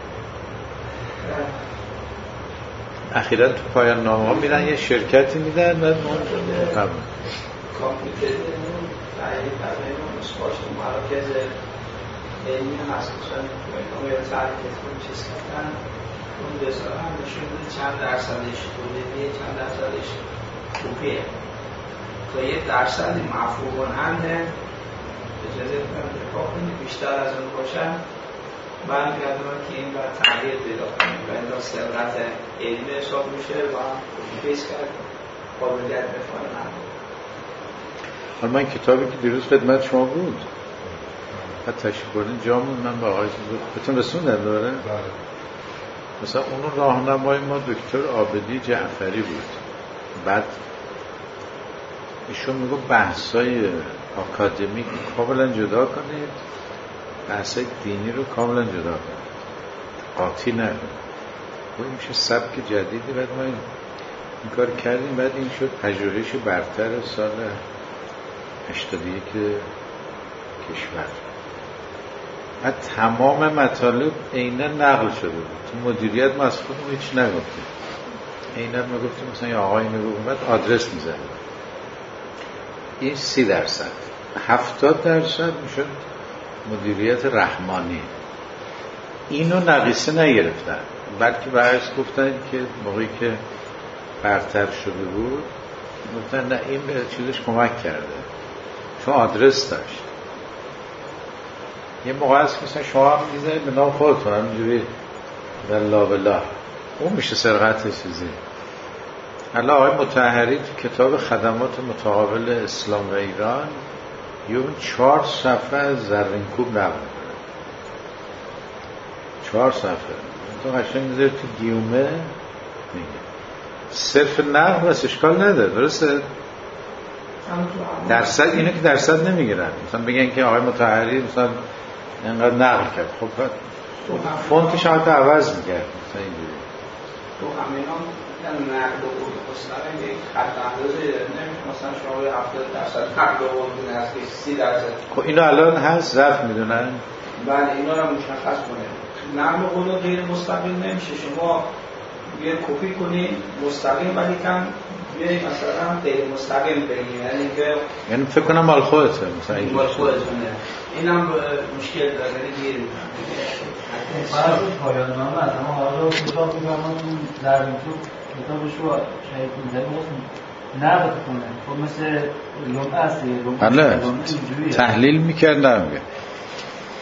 اخیراً تو پایان نامه ها میرن یه شرکتی میدن و اون قبل کامپیوتر تعیین کردن مصباش تو مراکز علمی هست مثلا اون یه تعریف کنم چیز کردن اون دستان هم نشون بوده چند درصدش تولیدیه چند درصدش کوپیه تا یه درصدی مفهوم هنده اجازه کنم دفاع کنید بیشتر از اون باشن من میگردم که این باید تغییر پیدا کنید و این را سرقت علمی حساب میشه و کوپیس کرد قابلیت دفاع نمید حالا من کتابی که دیروز خدمت شما بود بعد تشریف بردین جامون من با آقای بهتون رسوندن داره مثلا اونو راهنمای ما دکتر عابدی جعفری بود بعد ایشون میگو بحثای آکادمیک کاملا جدا کنید بحثای دینی رو کاملا جدا کنید قاطی نکنید این میشه سبک جدیدی بعد ما این, این کار کردیم بعد این شد پژوهش برتر سال هشتاد و یک کشور بعد تمام مطالب عیناً نقل شده بود تو مدیریت ما از خودمون هیچ نگفتیم عیناً ما گفتیم مثلا یه آقایی نگفت بعد آدرس میزنیم این سی درصد هفتاد درصد میشد مدیریت رحمانی اینو نقیصه نگرفتن بلکه برعکس گفتن که موقعی که برتر شده بود گفتن نه این به چیزش کمک کرده چون آدرس داشت یه موقع هست مثلا شما هم میزنید به نام خودتون همینجوری والله بالله اون میشه سرقت چیزی حالا آقای مطهری تو کتاب خدمات متقابل اسلام و ایران یه اون چهار صفحه از زرینکوب نقل میکنه چهار صفحه تو قشنگ میذاری تو گیومه میگه صرف نقل بس اشکال نداره درسته درصد اینو که درصد نمیگیرن مثلا بگن که آقای مطهری مثلا اینقدر نقل کرد خب فونتش حتی عوض میکرد مثلا اینجوری تو همین هم نقل و قول خسنه یک خط اندازه نمیشه مثلا شما به هفتاد درصد نقل و قول هست که سی درصد خب اینو الان هست ضعف میدونن بله اینا رو مشخص کنه نقل و قول غیر مستقیم نمیشه شما یه کپی کنی مستقیم ولی کم یه مثلا غیر مستقیم بگیم یعنی که یعنی فکر کنم مال خودته مثلا این مال خودتونه اینم مشکل داره گیر بعضی پایان نامه از اما حالا کتاب میگم تو در تو کتابش رو شاید میذاریم نقد کنه خب مثل لومه است بله تحلیل میکردم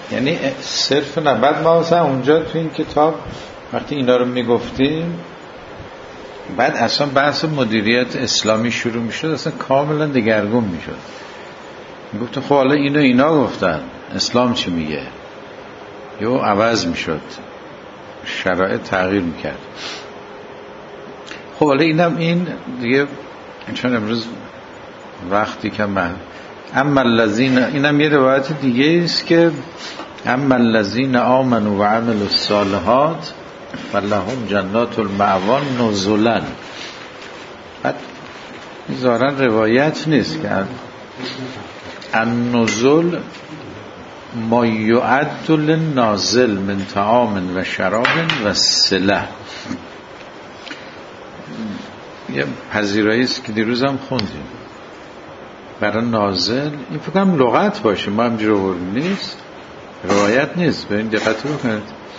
یعنی صرف نه. بعد ما مثلا اونجا تو این کتاب وقتی اینا رو میگفتیم، بعد اصلا بحث مدیریت اسلامی شروع میشد، اصلا کاملا دگرگون میشد. میگفتم خب حالا اینو اینا گفتن، اسلام چی میگه؟ یهو عوض میشد، شرایط تغییر میکرد. خب حالا اینم این دیگه، چون امروز وقتی که من اما الذین، اینم یه روایت دیگه است که اما الذین آمنوا و عملوا الصالحات فلهم جنات المأوى نزلا. بعد ظاهرا روایت نیست که النزل ما یعد للنازل من طعام و شراب و سلع. یه پذیرایی است که دیروز هم خوندیم برای نازل. این فکر کنم لغت باشه، ما همجور آورد نیست، روایت نیست. به این دقت بکنید،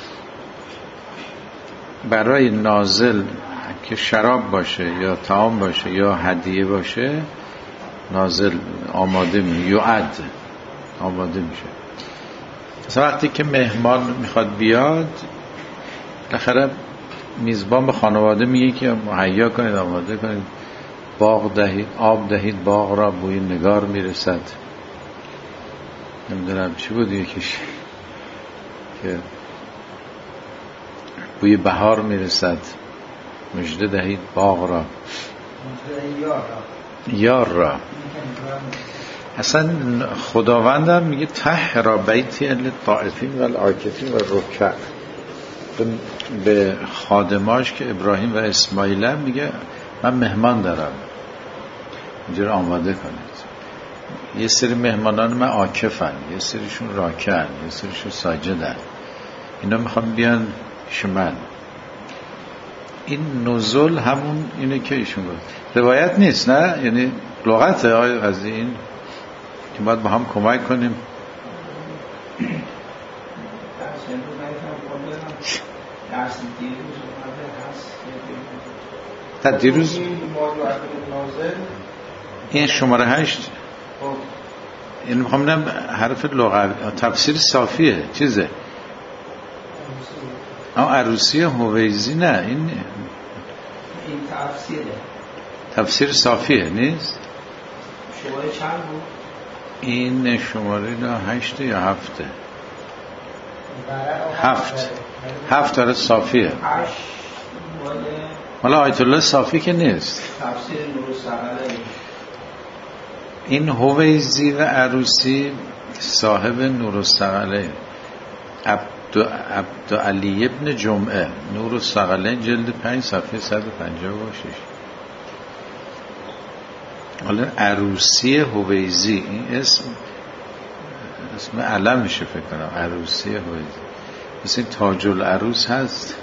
برای نازل که شراب باشه یا طعام باشه یا هدیه باشه، نازل آماده می یعد آماده میشه. مثلا وقتی که مهمان میخواد بیاد، بالاخره میزبان به خانواده میگه که مهیا کنید، آماده کنید، باغ دهید، آب دهید، باغ را بوی نگار میرسد. نمیدونم چی بود یکیش که بوی بهار میرسد، مژده دهید باغ را، یار را. اصلا خداوندم میگه طهر بیتی للطائفین و العاکفین و الرکع. به خادماش که ابراهیم و اسماعیل هم میگه من مهمان دارم، اینجور آماده کنید. یه سری مهمانان من عاکفن، یه سریشون راکعن، یه سریشون ساجدن، اینا میخوام بیان شمن. این نزول همون اینه که ایشون گفت. روایت نیست نه، یعنی لغته آیه قضیه این که باید با هم کمک کنیم. تا دیروز این شماره هشت، این میخوام بگم حرف لغوی تفسیر صافیه چیزه، اما عروسی هویزی نه، این این تفسیره، تفسیر صافیه نیست. شماره چند بود؟ این شماره نه هشت یا هفته؟ هفت هفت داره صافیه. حالا آیت الله صافی که نیست. تفسیر نور الثقلین. این هویزی و عروسی صاحب نور الثقلین، عبد عبد علی ابن جمعه، نور الثقلین جلد پنج صفحه صد و پنجاه و شش. حالا عروسی هویزی این اسم اسم علم میشه فکر کنم، عروسی هویزی. مثل این تاج العروس هست،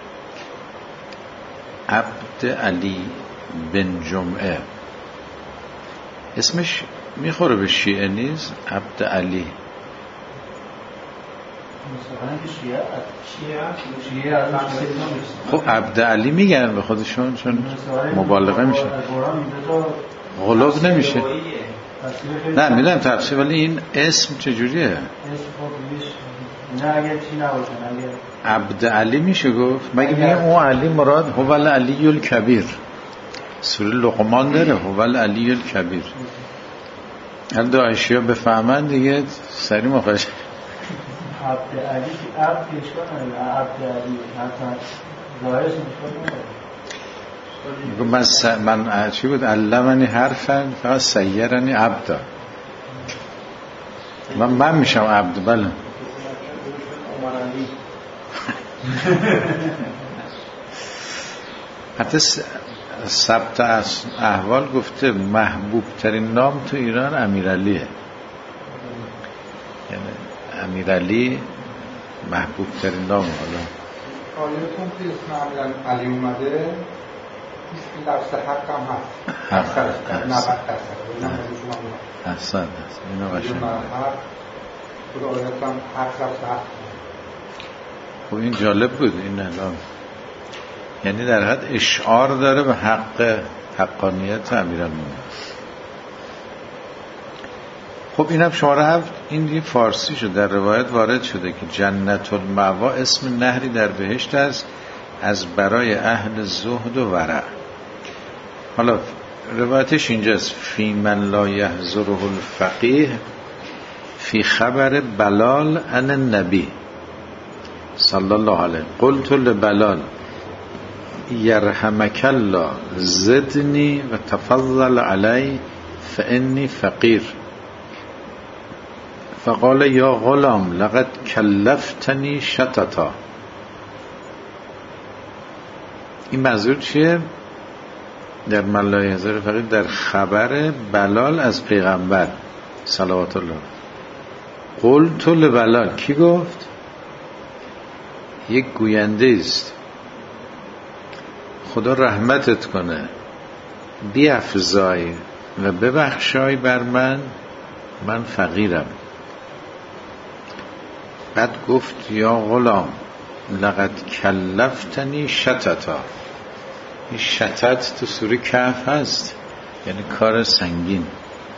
عبد علی بن جمعه، اسمش میخوره به شیعه نیست؟ عبد علی خب عبد علی میگن به خودشون چون مبالغه میشه، غلوب نمیشه. نه میدونم تفسیر، ولی این اسم چجوریه؟ عبد علی میشه گفت؟ مگه میگه اون علی مراد هو العلی الکبیر، سوره لقمان داره هو العلی الکبیر. هر دو اشیا بفهمن دیگه سری مفش. عبد علی که عبد کشور عبد علی حتی ظاهرش نمیشه. من من چی بود علمنی حرفن فقط سیرنی عبدا، من من میشم عبد. بله حتی ثبت احوال گفته محبوب ترین نام تو ایران امیرعلیه، یعنی امیرعلی محبوب ترین نام. حالا آیتون که اسم علی اومده این لفظ حق هم هست، حق هست، نبت هست، احسن هست، اینو قشنگ خدا آیت هم حق لفظ حق. خب این جالب بود این الان، یعنی در حد اشعار داره به حق حقانیت امیرالمومنین. خب اینم شماره هفت. این دیگه فارسی شد، در روایت وارد شده که جنت المأوا اسم نهری در بهشت است از برای اهل زهد و ورع. حالا روایتش اینجاست: فی من لا یحضره الفقیه فی خبر بلال عن النبی صلی الله علیه قلت لبلال یرحمک الله زدنی و تفضل علی فانی فقیر فقال یا غلام لقد کلفتنی شتتا. این منظور چیه؟ در من لا یحضره الفقیه در خبر بلال از پیغمبر صلوات الله. قلت لبلال، کی گفت؟ یک گوینده است. خدا رحمتت کنه، بیفزای و ببخشای بر من، من فقیرم. بعد گفت یا غلام لقد کلفتنی شتتا. این شتت تو سوره کهف هست، یعنی کار سنگین.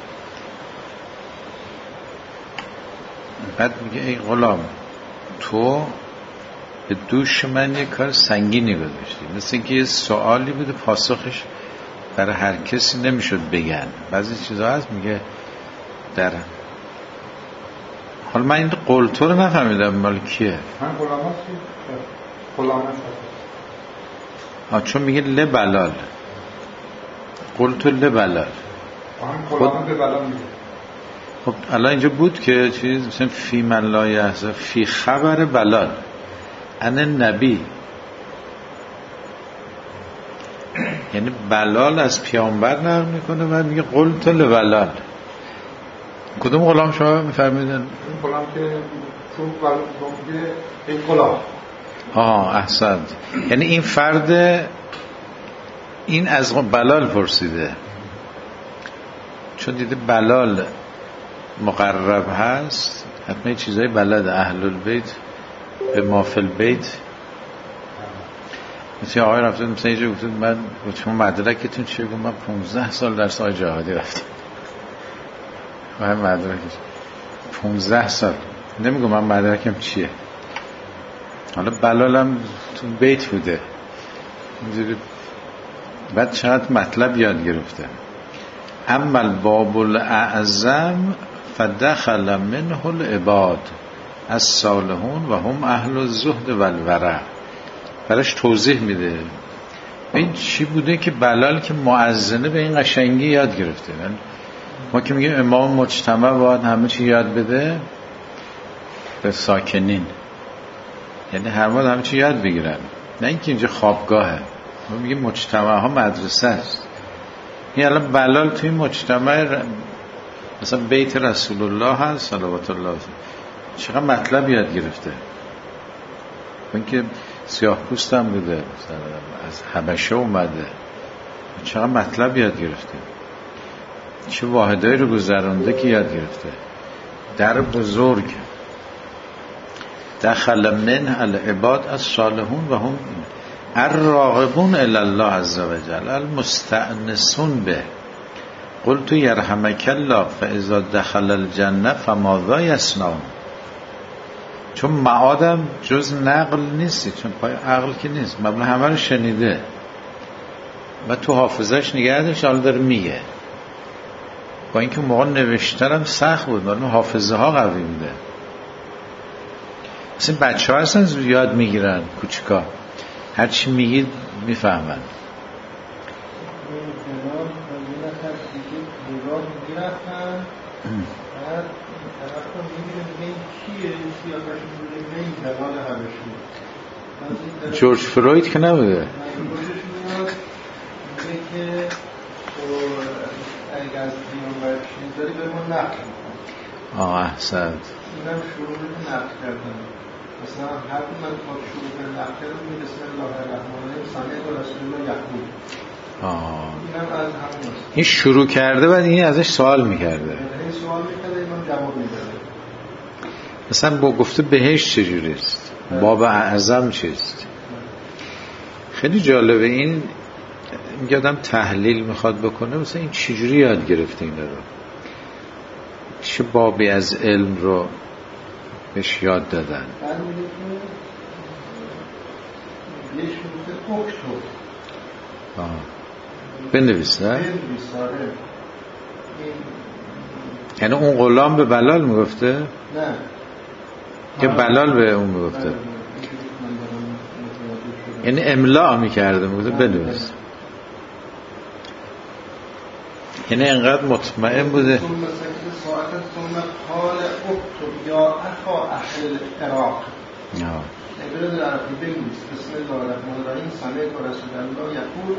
بعد میگه ای غلام تو به دوش من یک کار سنگینی گذاشتی. مثل اینکه یه سوالی بوده پاسخش برای هر کسی نمیشد بگن. بعضی چیزا هست میگه در حالا من این قلتو رو نفهمیدم مال کیه. من غلام هست غلام هست ها، چون میگه لبلال قلتو لبلال غلام به بلال میگه. خب الان اینجا بود که چیز مثلا فی من لا یحضر فی خبر بلال ان نبی، یعنی بلال از پیامبر نقل میکنه و میگه قلت لبلال. کدوم غلام شما میفرمایید؟ این غلام که چون بلال میگه این غلام. آه احسنت. یعنی این فرد این از بلال پرسیده چون دیده بلال مقرب هست، حتما چیزای بلد اهل البیت به مافل بیت. مثل آقای رفته مثل اینجا گفتید من شما مدرکتون چیه؟ گفت من پونزده سال درس آقای جهادی رفتم. من مدرکش پونزده سال. نمیگم من مدرکم چیه. حالا بلالم تو بیت بوده اینجوری. بعد چقدر مطلب یاد گرفته. اما الباب الاعظم فدخل منه العباد الصالحون و هم اهل الزهد و الورع. براش توضیح میده این چی بوده که بلال که مؤذنه به این قشنگی یاد گرفته. ما که میگیم امام مجتمع باید همه چی یاد بده به ساکنین، یعنی هر ما همه چی یاد بگیرن، نه اینکه اینجا خوابگاهه. ما میگیم مجتمع ها مدرسه است. این الان بلال توی مجتمع مثلا بیت رسول الله هست صلوات الله چقدر مطلب یاد گرفته. این که سیاه پوست هم بوده، از حبشه اومده، چقدر مطلب یاد گرفته، چه واحدایی رو گذرانده که یاد گرفته. در بزرگ دخل منه العباد الصالحون و هم الراغبون الی الله عز وجل المستأنسون به. قلت یرحمک الله فاذا دخل الجنه فماذا یصنعون. چون معادم جز نقل نیستی، چون پای عقل که نیست، مبنا همه رو شنیده و تو حافظش نگه داشت، حالا داره میگه. با اینکه موقع نوشتنم سخت بود ولی حافظه ها قوی بوده. مثل بچه ها هستن یاد میگیرن، کوچکا هر چی میگید میفهمن. جورج فروید که نبوده. آه احسنت. اینم شروع به نقل کردن. مثلا هر من با شروع به نقل کردم می بسم الله الرحمن الرحیم سمع رسول الله یقول. آه. اینم از همون. این شروع کرده بعد این ازش سوال میکرده. این سوال میکرده من جواب میداده. مثلا با گفته بهشت چجوری است؟ باب اعظم چیست؟ خیلی جالبه. این میگه آدم تحلیل میخواد بکنه مثلا این چجوری یاد گرفته این رو، چه بابی از علم رو بهش یاد دادن؟ بنویس نه؟ یعنی اون غلام به بلال میگفته؟ نه که بلال به اون میگفته؟ یعنی املا میکرده میگفته بنویس. یعنی انقدر مطمئن بوده. بسم الله الرحمن الرحیم سمعت رسول الله یقول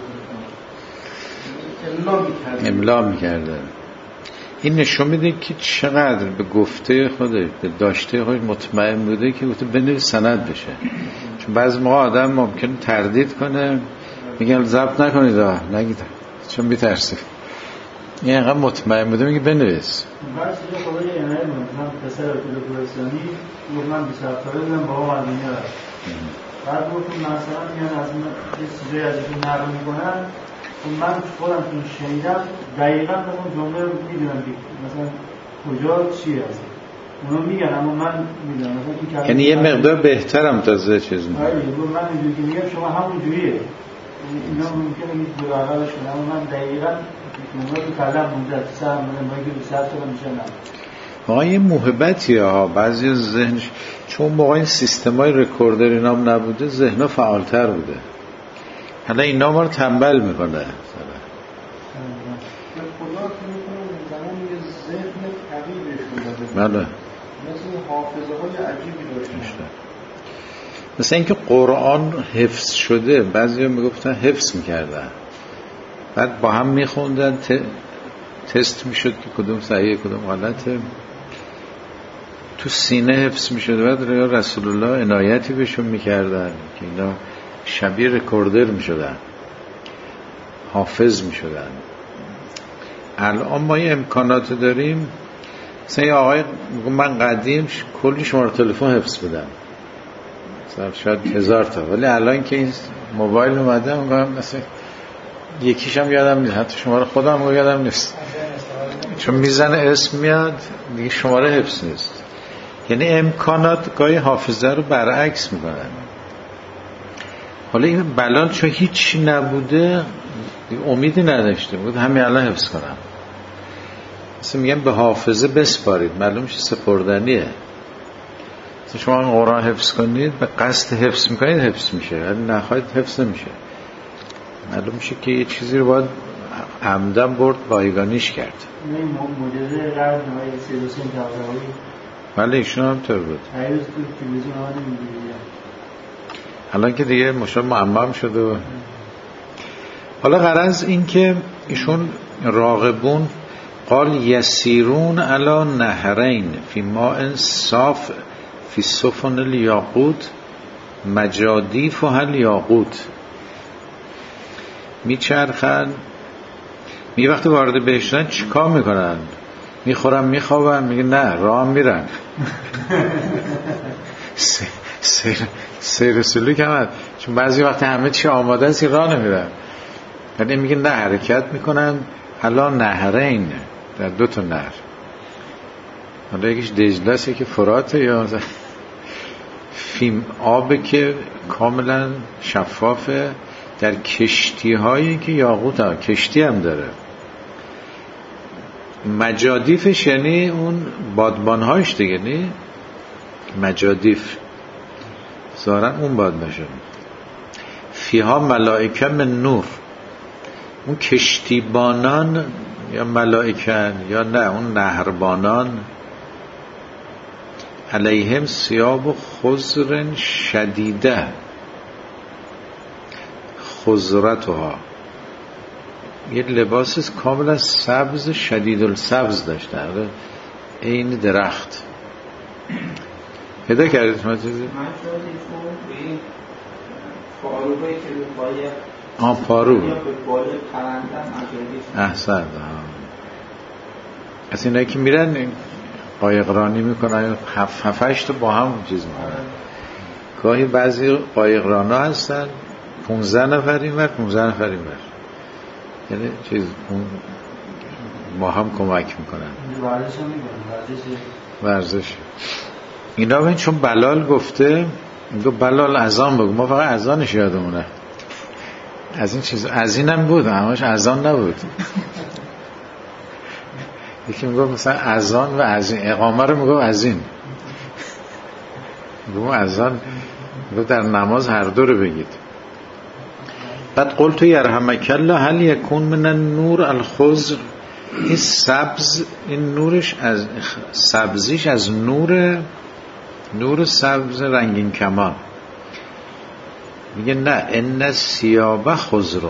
المعروف املا میکرده. این نشون میده که چقدر به گفته خودش به داشته خودش مطمئن بوده که گفته بنویس سند بشه. چون بعضی موقع آدم ممکنه تردید کنه، میگن ضبط نکنید آه نگید چون میترسه. این اینقدر مطمئن بوده میگه بنویس. بعضی جا خدای اینه من پسر تلویزیونی گفت من بیست هفت ساله بودم بابا مدینه رفت. بعد گفتم مثلا میان از یه چیزایی از این نقل میکنن، من خودم تو شنیدم دقیقاً به اون جمله رو میدونم مثلا کجا چی هست اونو میگن، اما من میدونم مثلا یعنی یه مقدار بهترم تازه چیز میگم. آره من اینجوری که میگم شما همون جوریه، اینا ممکنه میگه دو عقلش کنه، اما من دقیقاً جمله تو کلم مونده سر من باید که بیست سال میشه نه. واقعا یه موهبتیه ها بعضی ذهنش، چون موقع این سیستمای رکوردر اینا هم نبوده ذهن‌ها فعالتر بوده. حالا اینا ما رو تنبل میکنه. خدا که میکنه زمان یه ذهن قوی بهشون داده. بله. مثل حافظه های عجیبی داشته. مثل اینکه قرآن حفظ شده، بعضی میگفتن حفظ میکردن، بعد با هم میخوندن ت... تست میشد که کدوم صحیحه کدوم غلطه، تو سینه حفظ میشد. بعد رسول الله عنایتی بهشون میکردن که اینا شبیه رکوردر میشدن، حافظ میشدن. الان ما یه امکانات داریم، مثلا یه آقای من قدیم کلی شماره تلفن حفظ بودم شاید هزار تا، ولی الان که این موبایل اومده میگم مثلا یکیشم یادم نیست، حتی شماره خودم یادم نیست، چون میزنه اسم میاد دیگه شماره حفظ نیست. یعنی امکانات گاهی حافظه رو برعکس میکنن. حالا این بلال چون هیچی نبوده امیدی نداشته بود همین الان حفظ کنم، مثلا میگم به حافظه بسپارید، معلوم میشه سپردنیه. مثلا شما این قرآن حفظ کنید به قصد حفظ میکنید حفظ میشه، ولی نخواهید حفظ نمیشه. معلوم میشه که یه چیزی رو باید عمدن برد بایگانیش کرد. این مجزه قرد نمایی سید حسین طباطبایی بله ایشون هم طور بود. هیروز تو تلویزیون آمده میدیدیم، الان که دیگه مشابه معمم شده. و حالا غرض این که ایشون راغبون قال یسیرون علی نهرین فی ماء صاف فی سفن الیاقوت مجادیف و هل یاقوت. میچرخن، می وقتی وارد بهشتن چیکار میکنن؟ میخورن میخوابن؟ میگه نه راه میرن. سیر سیر سلوک هم، چون بعضی وقتی همه چی آماده است راه نمیرن، یعنی میگه نه حرکت میکنن حالا نهرین، در دو تا نهر، حالا یکیش دجله است که فراته، یا فیم آب که کاملا شفافه، در کشتی هایی که یاقوت هم کشتی هم داره. مجادیفش یعنی اون بادبان هاش دیگه، نی مجادیف ظاهرا اون باد باشه. فیها ملائکه من نور، اون کشتیبانان یا ملائکن یا نه اون نهربانان، علیهم ثیاب خضر شدیده، خضرتها یه لباس کاملا سبز شدید السبز داشتن، این درخت. پیدا کردید شما چیزی؟ من شدید به این پاروهایی که به بالای آه پارو یا به بالای پرنده مجادیف. احسن. از اینایی که میرن قایقرانی میکنن هفت هفتش تا با هم چیز میکنن. گاهی بعضی قایقرانا هستن پونزده نفر این ور پونزده نفر این ور، یعنی چیز ما هم کمک میکنن. ورزش هم میکنن. ورزش اینا ببین چون بلال گفته میگه بلال اذان بگو، ما فقط اذانش یادمونه، از این چیز از اینم بود همش اذان نبود. یکی میگه مثلا اذان و از این اقامه رو میگه از این میگه اذان میگه در نماز هر دو رو بگید. بعد قلت یرحمک الله هل یکون من النور الخضر، این سبز این نورش از سبزیش از نور نور سبز رنگین کمان. میگه نه ان الثیاب خضرون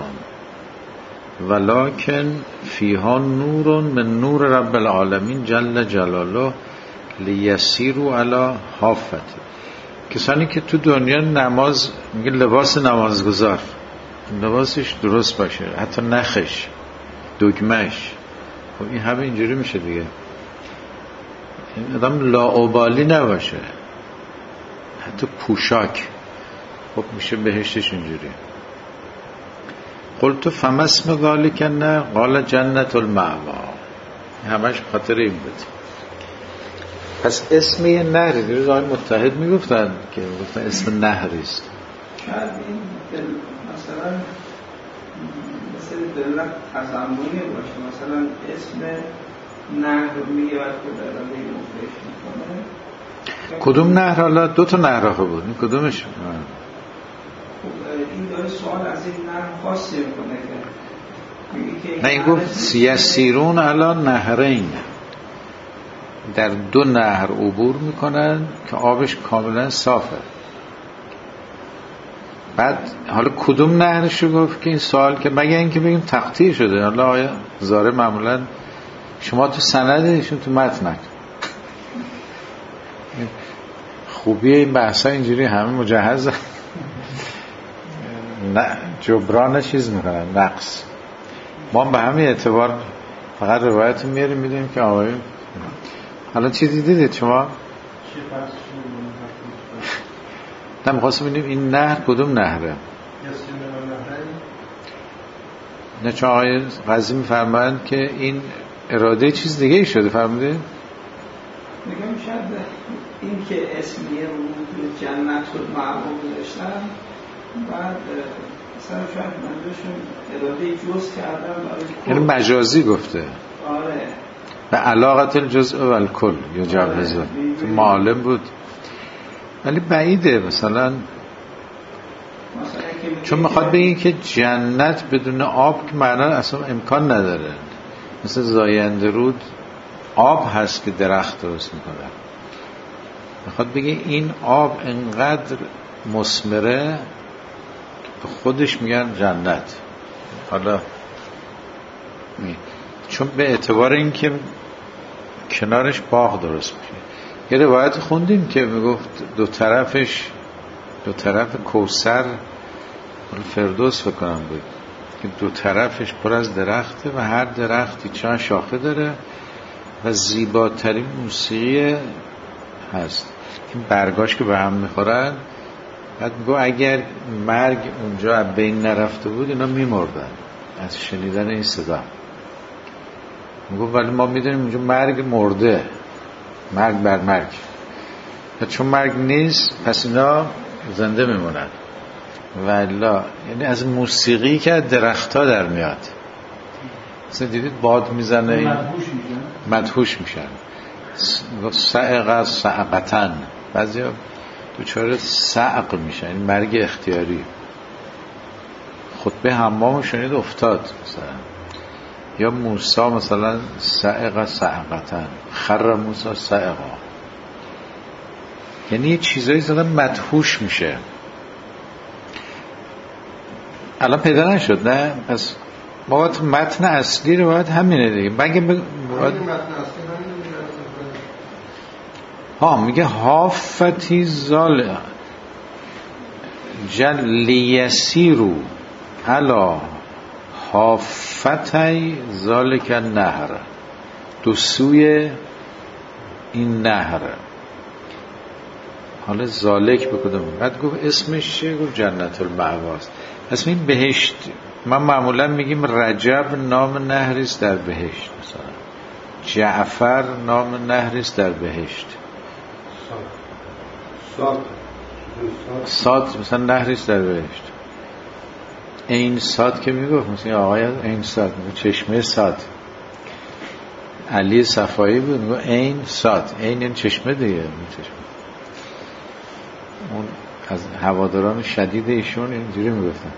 ولکن فیها نور من نور رب العالمین جل جلاله لیسیروا علی حافته. کسانی که تو دنیا نماز میگه لباس نمازگزار لباسش درست باشه، حتی نخش دگمش، خب این همه اینجوری میشه دیگه. این آدم لاابالی نباشه، حتی پوشاک، خب میشه بهشتش اینجوری. قلت فما اسم ذلک النهر قال جنت المأوا. همش خاطر این بود. پس اسم یه نهری دیروز آقای متحد میگفتن که گفتن اسم نهری است. شاید این دل مثلا مثل دلت تضمنی باشه، مثلا اسم نهر میگه وقت در روی مفرش میکنه. کدوم نهر؟ حالا دو تا نهر بود، این کدومش؟ این داره سوال از این نهر خاصی میکنه که نه، این گفت یسیرون علی نهرین، در دو نهر عبور میکنن که آبش کاملا صافه. بعد حالا کدوم نهرشو گفت که این سوال که مگه اینکه بگیم تقطیع شده. حالا آیا زاره معمولا شما تو سندشون تو متن خوبیه این بحثا اینجوری همه مجهز نه جبران چیز میکنن نقص. ما به همین اعتبار فقط روایت میاریم میدونیم که آقایون حالا چیزی دیدید شما؟ نه میخواستم ببینیم این نهر کدوم نهره. نه چون آقای قاضی میفرمایند که این اراده چیز دیگه ای شده. فرمودید میگم شاید این که اسمیه رو جنت المأوا گذاشتن، بعد مثلا شاید منظورشون اراده جز کردن، یعنی مجازی گفته. آره به علاقت الجزء و الکل یا جوزه تو معالم بود، ولی بعیده مثلا چون میخواد بگی که جنت بدون آب که معنا اصلا امکان نداره. مثل زاینده رود آب هست که درخت درست میکنه. میخواد بگی این آب انقدر مثمره به خودش میگن جنت. حالا چون به اعتبار این که کنارش باغ درست میشه. یه روایت خوندیم که میگفت دو طرفش دو طرف کوثر فردوس فکر کنم بود که دو طرفش پر از درخته و هر درختی چند شاخه داره و زیباترین موسیقی هست. این برگاش که به هم میخورن، بعد میگو اگر مرگ اونجا بین نرفته بود اینا میمردن از شنیدن این صدا. میگو ولی ما میدونیم اونجا مرگ مرده، مرگ بر مرگ، و چون مرگ نیست پس اینا زنده میمونن. والا یعنی از موسیقی که از درخت‌ها در میاد. مثلا دیدید باد میزنه این مدهوش میشن. سعق سعقتن، بعضی دوچار سعق میشن، این مرگ اختیاری. خطبه حمام شنید افتاد مثلا. یا موسی مثلا سعق سعقتن، خر موسی سعقا، یعنی یه چیزایی زدن مدهوش میشه. الان پیدا نشد نه؟ پس ما باید متن اصلی رو باید همینه دیگه. مگه ب... باید... ها میگه حافتی زال جلیسیرو علا حافتی ذالک النهر، دو سوی این نهر. حالا ذالک بکدم بعد گفت اسمش چیه؟ گفت جنت المأوا است. اسم این بهشت من معمولا میگیم رجب نام نهریست در بهشت، مثلا جعفر نام نهریست در بهشت. ساد ساد مثلا نهریست در بهشت. این ساد که میگفت مثلا آقای این ساد چشمه ساد، علی صفایی بود میگفت این ساد، این این چشمه دیگه، این چشمه. اون از هواداران شدید ایشون اینجوری میگفتن.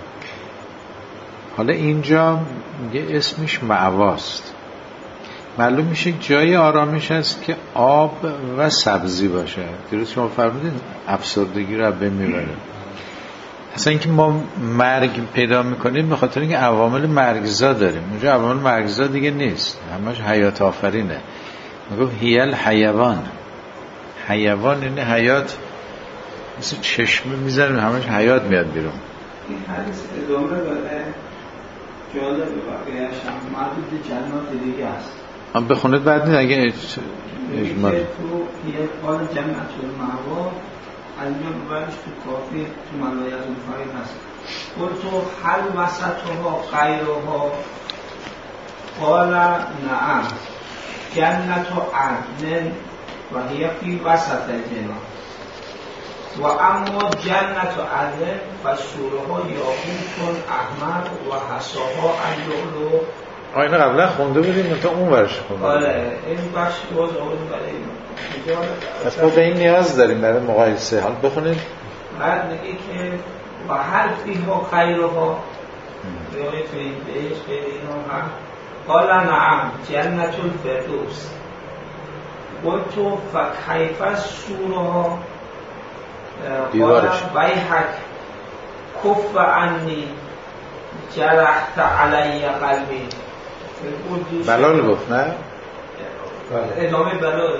حالا اینجا میگه اسمش مأواست، معلوم میشه جای آرامش هست که آب و سبزی باشه. درست شما فرمودین افسردگی رو بین میبره. اصلا اینکه ما مرگ پیدا میکنیم به خاطر اینکه عوامل مرگزا داریم. اونجا عوامل مرگزا دیگه نیست، همش حیات آفرینه. میگه هیل حیوان، حیوان یعنی حیات، مثل چشمه میزنیم همش حیات میاد بیرون. این حدیث ادامه داره، جالب بقیه‌اش هم معدود جنات دیگه است. هم بخونید بعد نید اگه اجماع تو یه قال جنت المأوا از اینجا ببرش تو کافی تو ملای از اون فاید هست. قل تو حل وسطها غیرها قال نعم جنت عدن و هی فی وسط جنات و اما جنت عدن و سورها یاقوت احمر و حصاها اللؤلؤ. آینه قبلا خونده بودیم تا اون ورش خونده. آره این بخش باز آورد برای این. پس ما به این نیاز داریم برای مقایسه. حال بخونید. بعد میگه که و هر فیها خیرها روایت این بهش غیر اینا هم قال نعم جنت الفردوس قلت فکیف سورها قال ویحک کف عنی جرحت علی قلبی. بلال گفت نه؟ ادامه بلال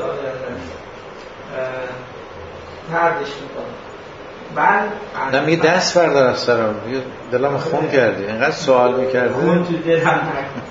تردش میکنم. بل نه میگه دست بردار از سرم، دلم خون کردی اینقدر سوال میکردی خون تو دلم نکن.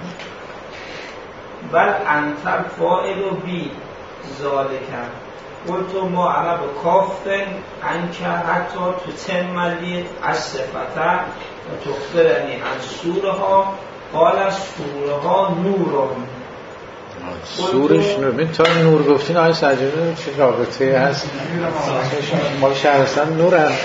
بل انتر فائل و بی زاده کرد قلت ما عرب کافن انکه حتی تو تملی از صفته و تخبرنی از سورها قال از سورها نورم. سورش نور. ببین تا نور گفتین آیه سجاده چه رابطه هست؟ مال شهرستان نور هم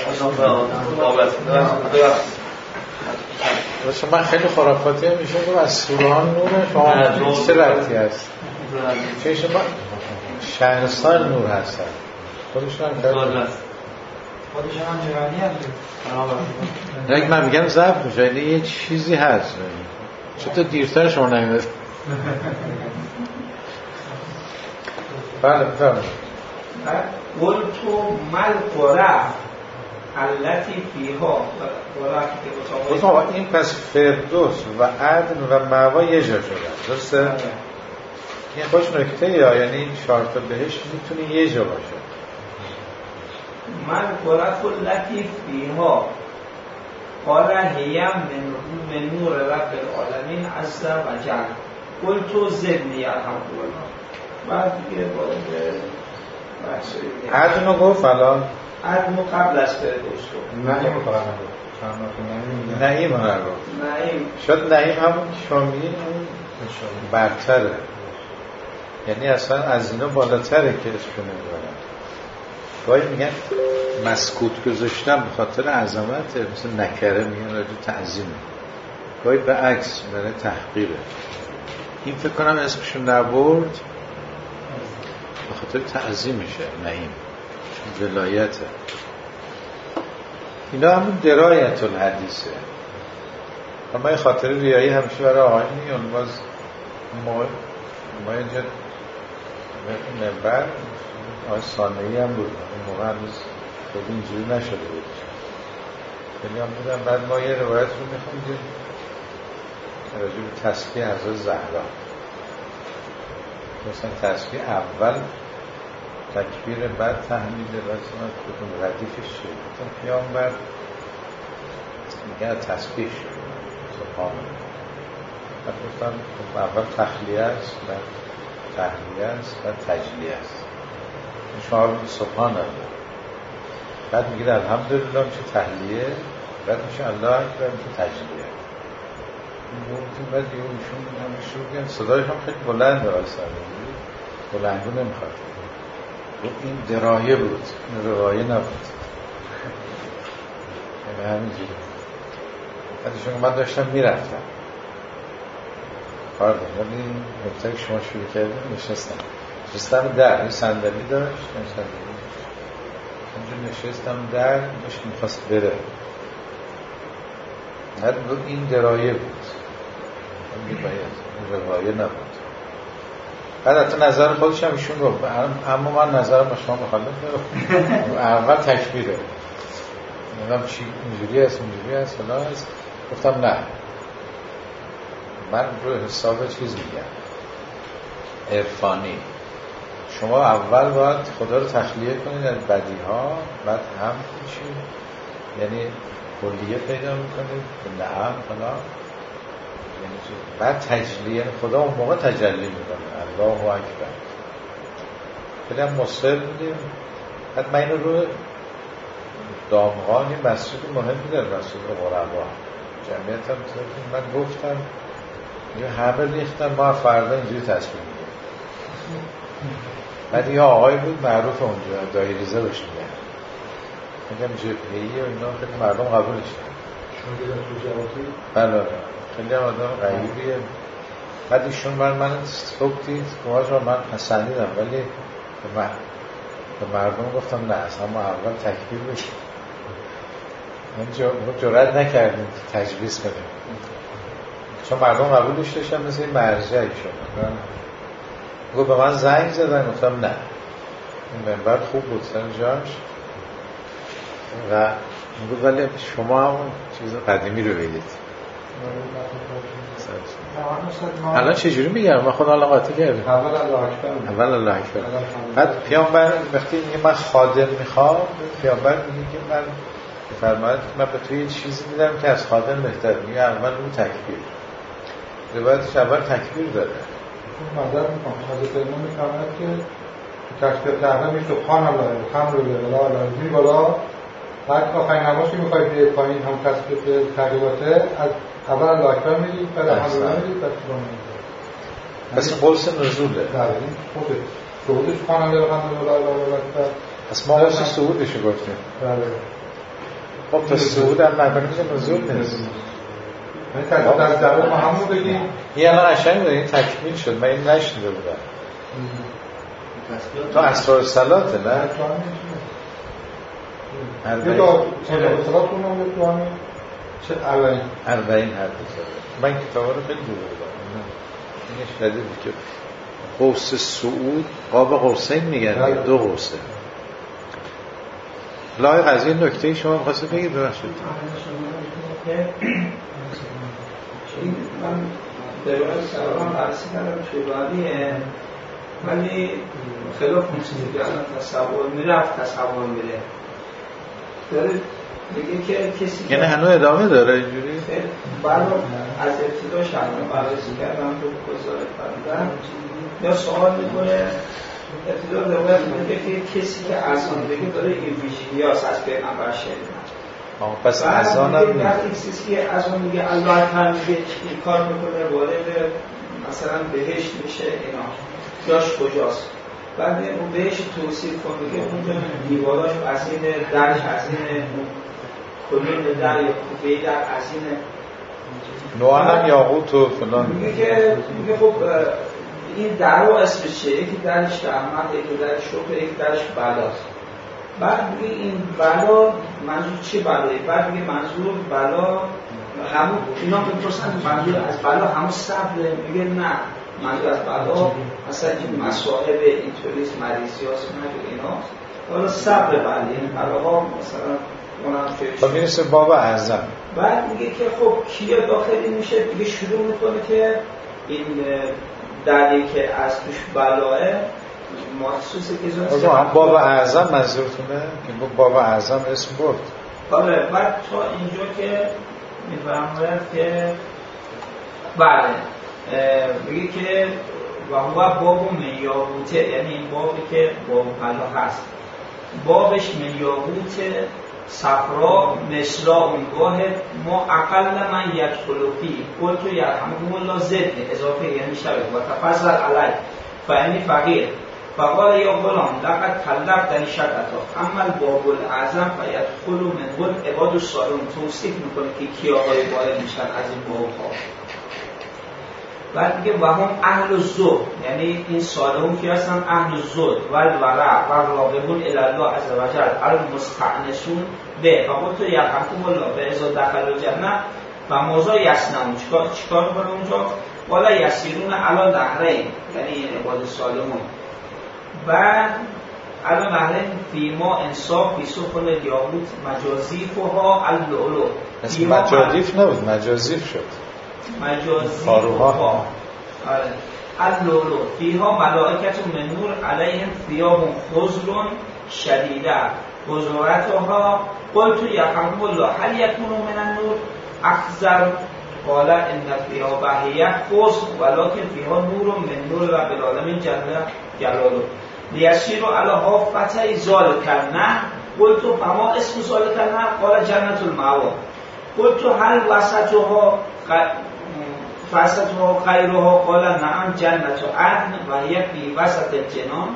باشه. من خیلی خرافاتی هم میشه گفت از سورها نوره. شما چه ربطی هست؟ چه شما شهرستان نور هستن خودشون هم خیلی خودشون هم جوانی هست. یک من میگم ضبط میشه یعنی یه چیزی هست. چطور دیرتر شما نمیدید؟ بله بفرمایید. قل تو مل قره التي فیها قره که این پس فردوس و عدن و مأوا یه جا شده درسته؟ این خوش نکته یا یعنی این چهار تا بهشت میتونه یه جا باشه. من قرات التي فیها قال هی من نور رب العالمین عز و جل قلت زدنی الحمدلله. بعد دیگه باید بحثی عدن رو گفت الان عدن قبل از فردوس گفت. نعیم رو فقط نگفت. نعیم رو گفت. نعیم شاید نعیم همون شامیه برتره، یعنی اصلا از اینا بالاتره که اسمشو نمیبرن. گاهی میگن مسکوت گذاشتن به خاطر عظمت، مثل نکره میگن راجع تعظیمه، گاهی به عکس برای تحقیره. این فکر کنم اسمشو نبرد به خاطر تعظیمشه. نعیم ولایته. اینا همون درایت الحدیثه. اما این خاطر ریایی همیشه برای آقای میگن. باز ما ما اینجا منبر آقای ثانوی هم بود، اون موقع هنوز خیلی اینجوری نشده بود. خیلی هم بودن. بعد ما یه روایت رو میخوندیم راجع به تسبیح حضرت زهرا. مثلا تسبیح اول تکبیر، بعد تحمید، بعد کدوم ردیفش چیه؟ مثلا پیامبر میگه تسبیح شد سبحان الله. بعد گفتم اول تخلیه است، بعد تحلیه است، بعد تجلیه است. شما رو سبحان الله. بعد میگه الحمدلله میشه تحلیه، بعد میشه الله اکبر تو تجلیه گفتیم بعد یه ایشون همه شروع کردن صدایش هم خیلی بلنده ولی سرگیری بلندو نمیخواد این درایه بود این روایه نبود یعنی همینجوری بعد ایشون من داشتم میرفتم کار دارم ولی نکته که شما شروع کردیم نشستم نشستم در این صندلی داشت این صندلی اونجا نشستم در داشت میخواست بره هر بود این درایه بود این باید این روایه نبود بعد حتی نظر خودش هم ایشون رو اما من نظرم با شما مخالف دارم اول تکبیره نمیدونم چی اینجوری هست اینجوری هست فلان هست گفتم نه من رو حساب چیز میگم عرفانی شما اول باید خدا رو تخلیه کنید از بدیها بعد هم کنید یعنی کلیه پیدا میکنید به نعم فلان بعد تجلیه خدا اون موقع تجلی میکنه الله اکبر خیلی هم مصر بودیم بعد من اینو رو دامغان این مسجد مهمی در مسجد غربا جمعیت هم تاکیم من گفتم یه همه ریختن ما فردا اینجوری تصمیم میگیم بعد یه آقای بود معروف اونجا دایریزه بهش میگن میگم جبهه‌ای و اینا خیلی مردم قبولش کرد شما دیدن تو جواتی؟ بله خیلی هم آدم غیبیه بعد ایشون من من صبح دید کماش رو من حسنیدم ولی به, مر... به مردم گفتم نه اصلا ما اول تکبیر بشیم ما جرأت نکردیم تجویز کنیم چون مردم قبولش داشتن مثل این مرجعی شد گفت به من زنگ زدن گفتم نه این منبر خوب بود سر جاش و گفت ولی شما همون چیز قدیمی رو بگید الان چجوری میگم من خدا الله قاطی کردم اول الله اکبر اول الله اکبر بعد پیامبر وقتی میگه من خادم میخوام پیامبر میگه که من فرماید من به توی چیزی میدم که از خادم بهتر میگه اول رو تکبیر روایتش اول تکبیر داره مادر میکنم حضرت امام میفرماید که تکبیر تحریم میشه خان الله خمر رو بلا لازمی بالا بعد آخرین نماز که میخواید بیاید پایین هم تکبیر تغییراته از اول الله اکبر میگید بعد الحمدلله میگید بعد سبحان الله پس قرص نزوله بله این خوده صعودش خان الله الحمدلله الله اکبر پس ما قرص صعودش رو گفتیم بله خب تا صعود هم نکنه میگه نزول نیست من تا در درون ما همون بگیم این الان قشنگ داره این تکمیل شد من این نشنیده بودم تا اسرار صلاته نه یه تا اسرار صلات کنم به تو همین چه اربعین اربعین هر بزاره من کتابه رو خیلی دوره بودم اینش شده بود که قوس سعود قاب قوسین میگن دو قوسه لای قضیه نکته شما می‌خواسته بگید ببخشید این من درباره سوالم بررسی کردم شیبانیه ولی خلاف اون چیزی که الان تصور میرفت تصور میره داره میگه که کسی یعنی هنوز ادامه داره اینجوری؟ برای از ابتداش هم بررسی کردم تو گزارش کردم یا سوال میکنه ابتدا روایت میگه که کسی که اذان بگه داره این ویژگی‌هاست از پیغمبر شنیدن پس اذان هم میگه وقتی کسی که اذان میگه الله اکبر میگه این کار میکنه وارد مثلا بهشت میشه اینا جاش کجاست بعد اون بهشت توصیف کنه که اونجا دیواراش از این درش از این کلین در یا کوفه در از این نوعا هم یاقوت و فلان میگه که میگه خب این درو اسمش چیه؟ یکی درش رحمت، یکی درش شکر، یکی درش بلاست. بعد میگه این بلا منظور چه بلایی؟ بعد میگه منظور بلا همون اینا میپرسن منظور از بلا همون صبره. میگه نه منظور از بلا مثلا این مصائب اینطوریست مریضی هاست اینا حالا صبر بله این بلاها مثلا خب میرسه باب اعظم. بعد میگه که خب کیا داخلی میشه دیگه شروع میکنه که این دری که از توش بلاه مخصوص که هم باب اعظم منظورتونه که باب اعظم اسم برد. بله بعد تا اینجا که میفرماید که بله میگه که و هو باب من یاقوته، یعنی این بابی که باب بلا هست بابش من یاقوته صفرا مصرا اونگاه ما اقل من یدخل فی قلت یرحمکم الله زد اضافه یعنی شبه و تفضل علی فانی فقیر فقال یا غلام لقد طلبتنی شقتا اما الباب الاعظم فیدخل من قل عباد الصالحون توصیف میکنه که کی آقای وارد میشن از این باب ها. بعد میگه و هم اهل الزهد، یعنی این صالحون که هستن اهل الزهد و الورع و راغبون الی الله عز و جل المستأنسون به فقط تو یرحمکم الله به ازا دخل الجنه و موضوع یسنمون چیکار چیکار کنه اونجا والا یسیرون علی نهرین، یعنی این عباد صالحون و علی نهرین فیما انصاف فی سفن الیاقوت مجازیفها اللؤلؤ. اسم مجازیف نبود، مجازیف شد مجازیفها اللؤلؤ فیها ملائکت من نور علیهم ثیاب خضر شدیده حضورتها قلت یرحمکم الله هل یکون من النور اخضر قال ان فیها بهیه خضر ولکن فیها نور من نور رب العالمین جل جلاله لیسیروا علی حافته ذلک النهر قلت فما اسم ذلک النهر قال جنة المأوى قلت هل وسطها وسطها خیرها قال نعم جنة عدن و هي فی وسط الجنان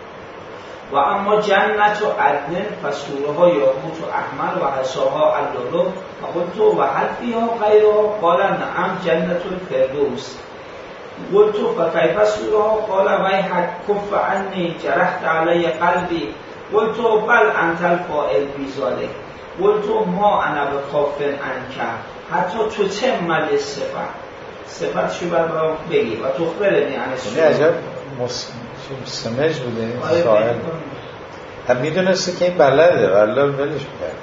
و اما جنت عدن فسورها یاقوت و احمر و حصاها اللؤلؤ و قلت و هل فیها غیرها قال نعم جنت الفردوس قلت فکیف سورها قال ویحک کف عنی جرحت علی قلبی قلت بل انت الفاعل فی ذلک قلت ما انا بخاف عنک حتی تو تمل صفت صفت شو برام بگی و تخبرنی عن السورة. عجب سمج بوده سائل هم میدونسته که این بلده والله ولش کرد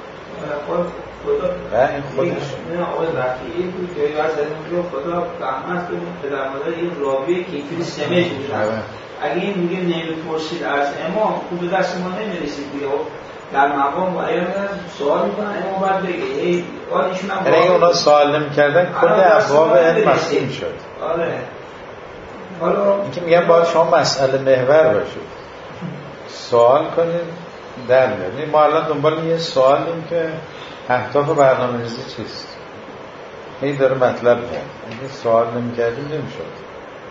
خدا این خودش نه آقای رفیعی بود جایی از این رو خدا رحمت کنه پدر مادر این رابیه که اینطوری سمج بود اگه این میگه نمیپرسید از امام خوب دست ما نمیرسید دیگه در مقام و ایام سوال میکنن امام باید بگه ای آنشون هم اگه اونا سوال نمیکردن کل ابواب علم مختوم شد. آره حالا این که میگن باید شما مسئله محور باشید سوال کنید در میاد. ما الان دنبال یه سوالیم که اهداف برنامه‌ریزی چیست این داره مطلب میاد. اگه سوال نمیکردیم نمیشد.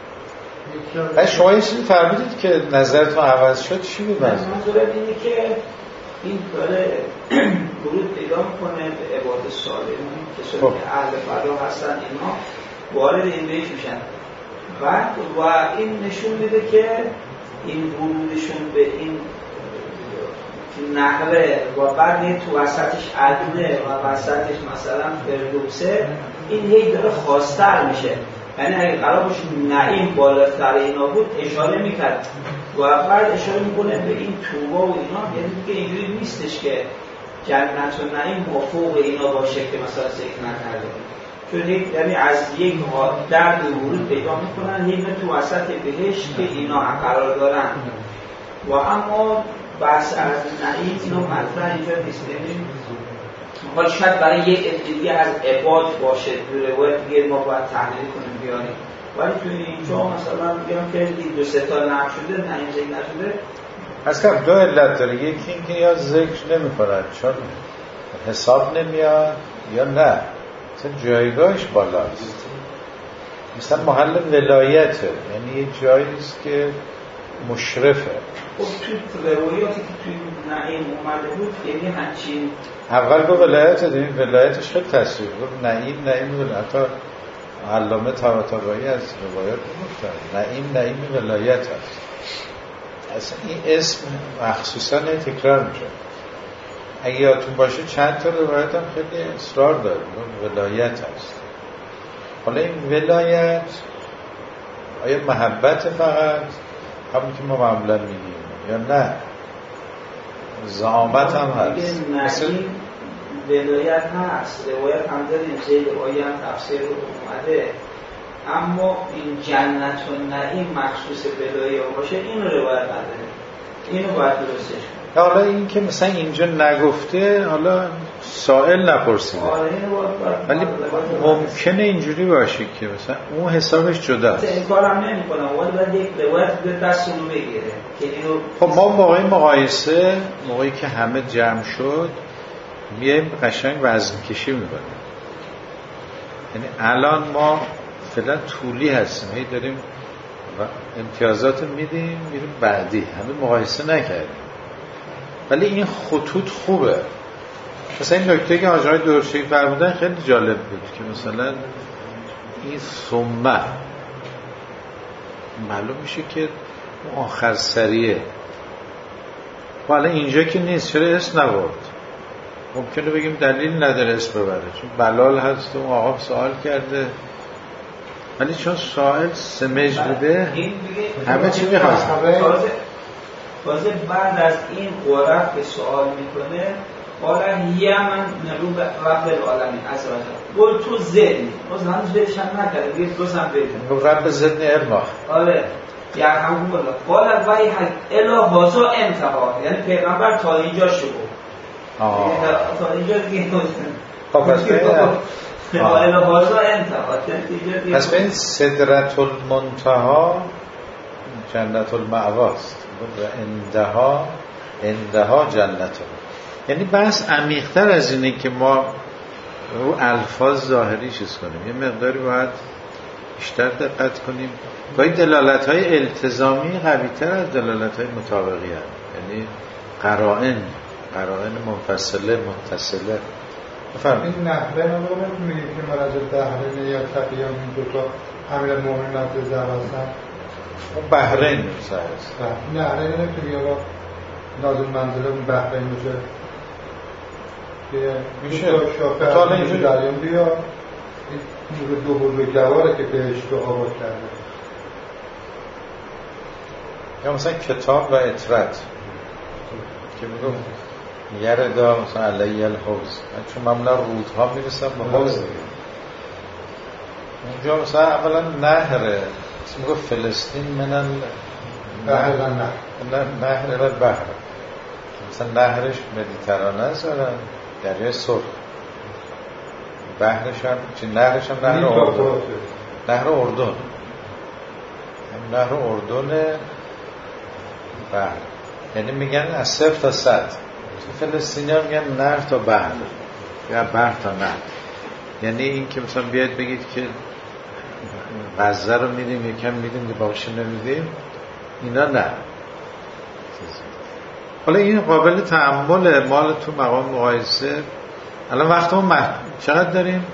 اگه شما یه چیزی فرمودید که نظرتون عوض شد چی بود؟ منظورم اینه که این داره ورود پیدا میکنه به عباد صالحون کسانی که اهل فضا هستن اینا وارد این بیش میشن بعد و این نشون میده که این ورودشون به این نهره و بعد تو وسطش عدنه و وسطش مثلا فردوسه این هی داره خواستر میشه. یعنی اگه قرار باشه نعیم بالاتر اینا بود اشاره میکرد و بعد اشاره میکنه به این توبه و اینا، یعنی دیگه اینجوری نیستش که جنت و نعیم با فوق اینا باشه که مثلا ذکر نکرده چون یعنی از یک در ورود پیدا میکنن هی تو وسط بهشت که اینا قرار دارن و اما بحث از نعیم اینو مطرح اینجا نیست. حال شاید برای یک ادعیه از عباد باشه تو روایت دیگه ما باید تحلیل کنیم بیاریم ولی تو اینجا مثلا میگم که این دو سه تا نقش شده نعیم ذکر نشده از که دو علت داره یکی این که یا ذکر نمی کنن چون حساب نمیاد یا نه مثلا جایگاهش بالاست مثلا محل ولایته یعنی یه جایی نیست که مشرفه. خب تو روایاتی که توی نعیم اومده بود یعنی همچین اول گفت ولایت داریم ولایتش خیلی تصویر گفت نعیم نعیم ولایت حتی علامه طباطبایی از روایات گفتن نعیم نعیم ولایت هست. اصلا این اسم مخصوصا تکرار میشه. اگه یادتون باشه چند تا روایت هم خیلی اصرار داره ولایت هست. حالا این ولایت آیا محبت فقط همون که ما معمولا میگیم یا نه زعامت هم هست؟ مثل ولایت هست روایت هم داریم زید آیه هم تفسیر رو اومده اما این جنت و نعیم مخصوص ولایت باشه این روایت نداره اینو باید درستش کنیم. حالا این که مثلا اینجا نگفته حالا سائل نپرسیده ولی ممکنه اینجوری باشه که مثلا اون حسابش جداست. این کارم نمی کنم ولی باید یک روایت به دست اونو بگیره. خب ما موقعی مقایسه موقعی که همه جمع شد میایم قشنگ وزن کشی میکنیم. یعنی الان ما فعلا طولی هستیم، هی داریم امتیازات میدیم میریم بعدی، همه مقایسه نکردیم. ولی این خطوط خوبه. مثلا این نکته که آقای درشی فرمودن خیلی جالب بود که مثلا این ثمه معلوم میشه که آخر سریه، حالا اینجا که نیست، چرا اسم نبرد؟ ممکنه بگیم دلیل نداره اسم ببره، چون بلال هست و اون آقا سوال کرده، ولی چون سائل سمج بوده همه چی میخواست. تازه بعد از این قرف که سوال میکنه قالا یمن نروب رب العالمین عز و جل قول تو زدی باز هنوز بدش هم نکرده دیگه روز هم بده رب زدنی علما. آره یرحمهم الله قال وای حد الا هازا انتها، یعنی پیغمبر تا اینجا شو تا اینجا دیگه خب پس به الا هازا انتها پس به این صدرت المنتها جنت المأواست و اندها اندها جنت، یعنی بس عمیق‌تر از اینه که ما رو الفاظ ظاهری چیز کنیم، یه مقداری باید بیشتر دقت کنیم. گاهی دلالت‌های التزامی قوی‌تر از دلالت‌های مطابقی هست، یعنی قرائن قرائن منفصله متصله. بفرم این نحوه رو میگیم که مرجع بحرین یا تقیام این دوتا امیر مومن نفت زر هستن اون بحرین میشه هست نه نه نه که میگه نازل منزله اون بحرین میشه که میشه شافه تا اینجا دریان بیا این دو بزرگواره که بهش دو آباد کرده، یا مثلا کتاب و اطرت که میگم یردا مثلا علیه الحوز، چون معمولا رودها میرسن به حوز دیگه. اونجا مثلا اولا نهره میگه فلسطین منن بحر نه نه نهر الى البحر، مثلا نهرش مدیترانه است، دریای سرخ، بحرش هم چی نهرش هم نهر اردن، نهر اردن نهر اردن بحر، یعنی میگن از صفر تا صد. فلسطینی ها میگن نهر تا بحر یا بحر تا نهر، یعنی این که مثلا بیاید بگید که غزه رو میدیم یکم میدیم که باقیش نمیدیم، اینا نه. حالا این قابل تأمل مال تو مقام مقایسه. الان وقتمون محدود، چقدر داریم؟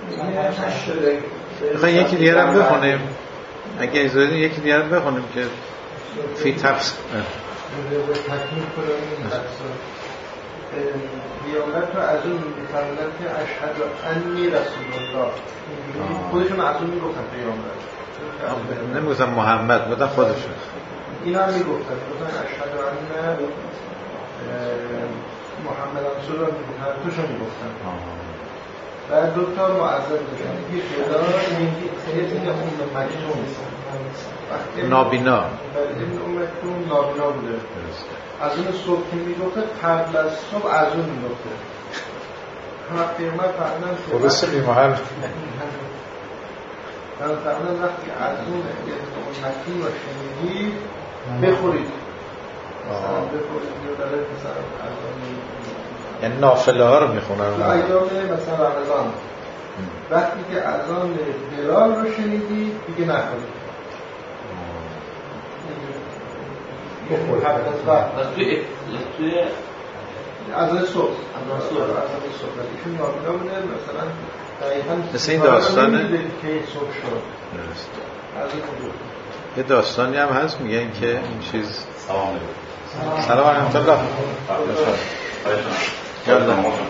میخوای یکی دیگر هم بخونیم؟ اگه اجازه بدید یکی دیگر هم بخونیم که فی تفس تکمیل کنیم. بیامد تو از اون میفرمودن که اشهد انی رسول الله، خودشون از اون میگفتن پیامبر، نمیگفتن محمد، بودن خودشون اینا هم میگفتن بودن اشهد ان محمد رسول الله میگفتن، توشون میگفتن. بعد دو تا معظم داشتن، یکی خدا یکی که ام مکتوم نابینا، این ام مکتوم نابینا بوده. از اون صبح که میگفته قبل از صبح از اون میگفته همه پیغمبر فرمودن که درسته بیمحل فرمودن وقتی از اون مکتوم رو شنیدی بخورید، مثلا بخورید یعنی نافله ها رو میخونن ایام مثلا رمضان، وقتی که اذان بلال رو شنیدی دیگه نخورید بخور حتی از وقت توی از صبح از صبح از صبح ایشون نابینا بوده، مثلا دقیقا مثل این داستانه که صبح شد. یه داستانی هم هست میگن که این چیز سلام علیکم الله یالا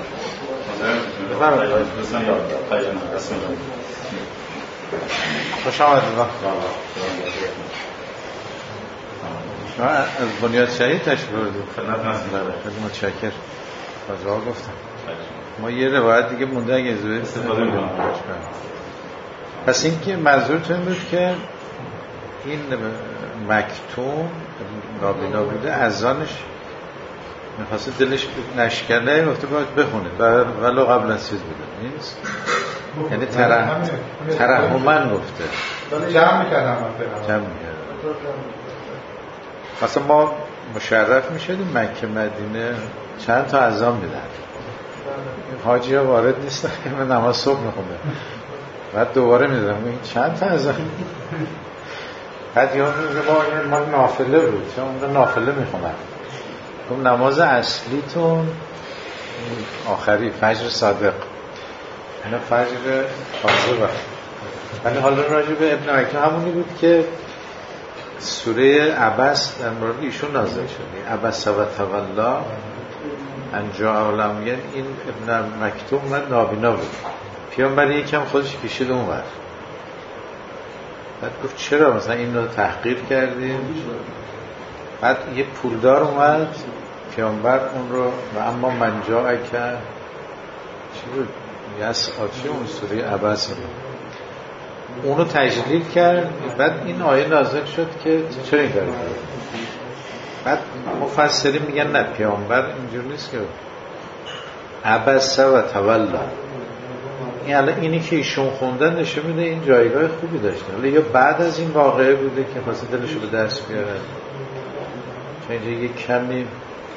خوش آمدید. شما از بنیاد شهید تشریف بردید؟ خیلی متشکر. بازوها گفتم ما یه روایت دیگه مونده اگه ازوید استفاده کنیم. پس این که منظورتون بود که این مکتوم نابینا بوده، اذانش میخواسته دلش نشکنه، گفته باید بخونید ولو قبل از چیز بوده نیست، یعنی ترحمن گفته جمع میکردم جمع میکردم. مثلا ما مشرف میشدیم مکه مدینه چند تا اذان میدن، حاجی ها وارد نیستن که من نماز صبح میخونه بعد دوباره میدونم این چند تا از بعد یا میگه با ما نافله بود چون اونجا نافله میخونن اون نماز اصلیتون آخری فجر صادق اینا فجر تازه وقت ولی حالا راجع به ابن مکتوم همونی بود که سوره عبس در مورد ایشون نازل شد عبس و تولا انجا علم یعنی این ابن مکتوم من نابینا بود پیامبر یکم خودش کشید اون ور بعد گفت چرا مثلا این رو تحقیر کردیم بعد یه پولدار اومد پیامبر اون رو و اما من جا کرد چی بود یس آتشی اون سوره عبس اونو تجلیل کرد بعد این آیه نازل شد که چرا این کاری کرد بعد مفسرین میگن نه پیامبر اینجور نیست که عبس و تولا این الان اینی که ایشون خوندن نشون میده این جایگاه خوبی داشته حالا یا بعد از این واقعه بوده که خواسته دلشو به دست بیاره چون اینجا یک کمی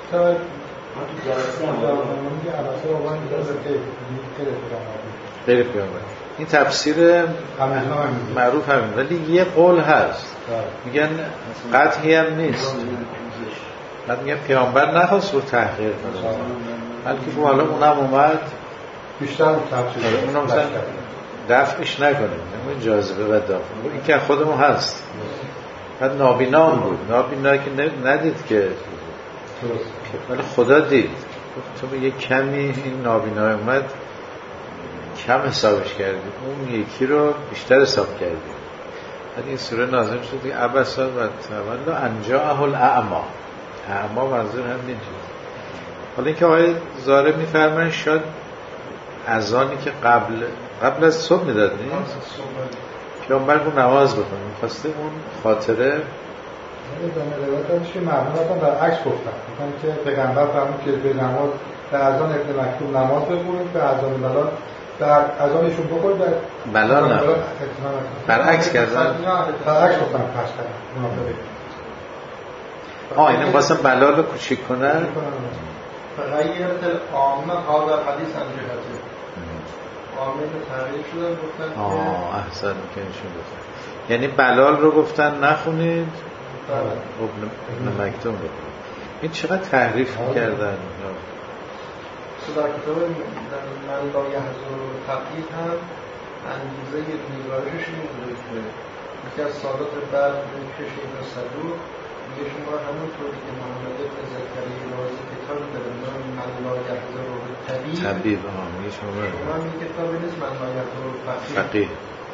غیر پیامبر این تفسیر معروف همین ولی یه قول هست میگن قطعی هم نیست بعد میگن پیامبر نخواست رو تحقیر کنه بلکه خب حالا اونم اومد بیشتر اون تفسیر اونم مثلا دفعش نکنیم این جاذبه و دافع این که خودمون هست بعد نابینا هم بود نابینا که ندید که ولی خدا دید تو یه کمی این نابینا اومد کم حسابش کردیم اون یکی رو بیشتر حساب کردیم بعد این سوره نازل شد که عبس و تولا انجاءه الاعمی اعمی منظور هم نیست حالا اینکه آقای زاره میفرمایند شاید اذانی که قبل قبل از صبح میداد نیست پیامبر رو نماز بکنه میخواسته اون خاطره در روایتش که معلومات در عکس گفتن میگن که پیغمبر فرمود که به نماز در اذان ابن مکتوم نماز بخونید به اذان بلال در اذانشون بخورید در بلال نه برعکس کردن برعکس گفتن پس کردن آه اینه می‌خواستن بلال رو کوچیک کنن غیرت العامه هذا حدیث عن جهته عامه تغییر شده گفتن آه احسن که نشون گفتن یعنی بلال رو گفتن نخونید ابن مکتوم بکنید این چقدر تحریف کردن در کتاب من لا یحضر تقیید هم انگیزه نگارشش این بوده که یکی از سالات بعد که شیخ صدوق میگه شما همونطوری که محمد ابن زکریا رازی کتاب داره من لا یحضر طبیب طبیب ها میگه شما شما این کتابی نیست من لا یحضر فقیه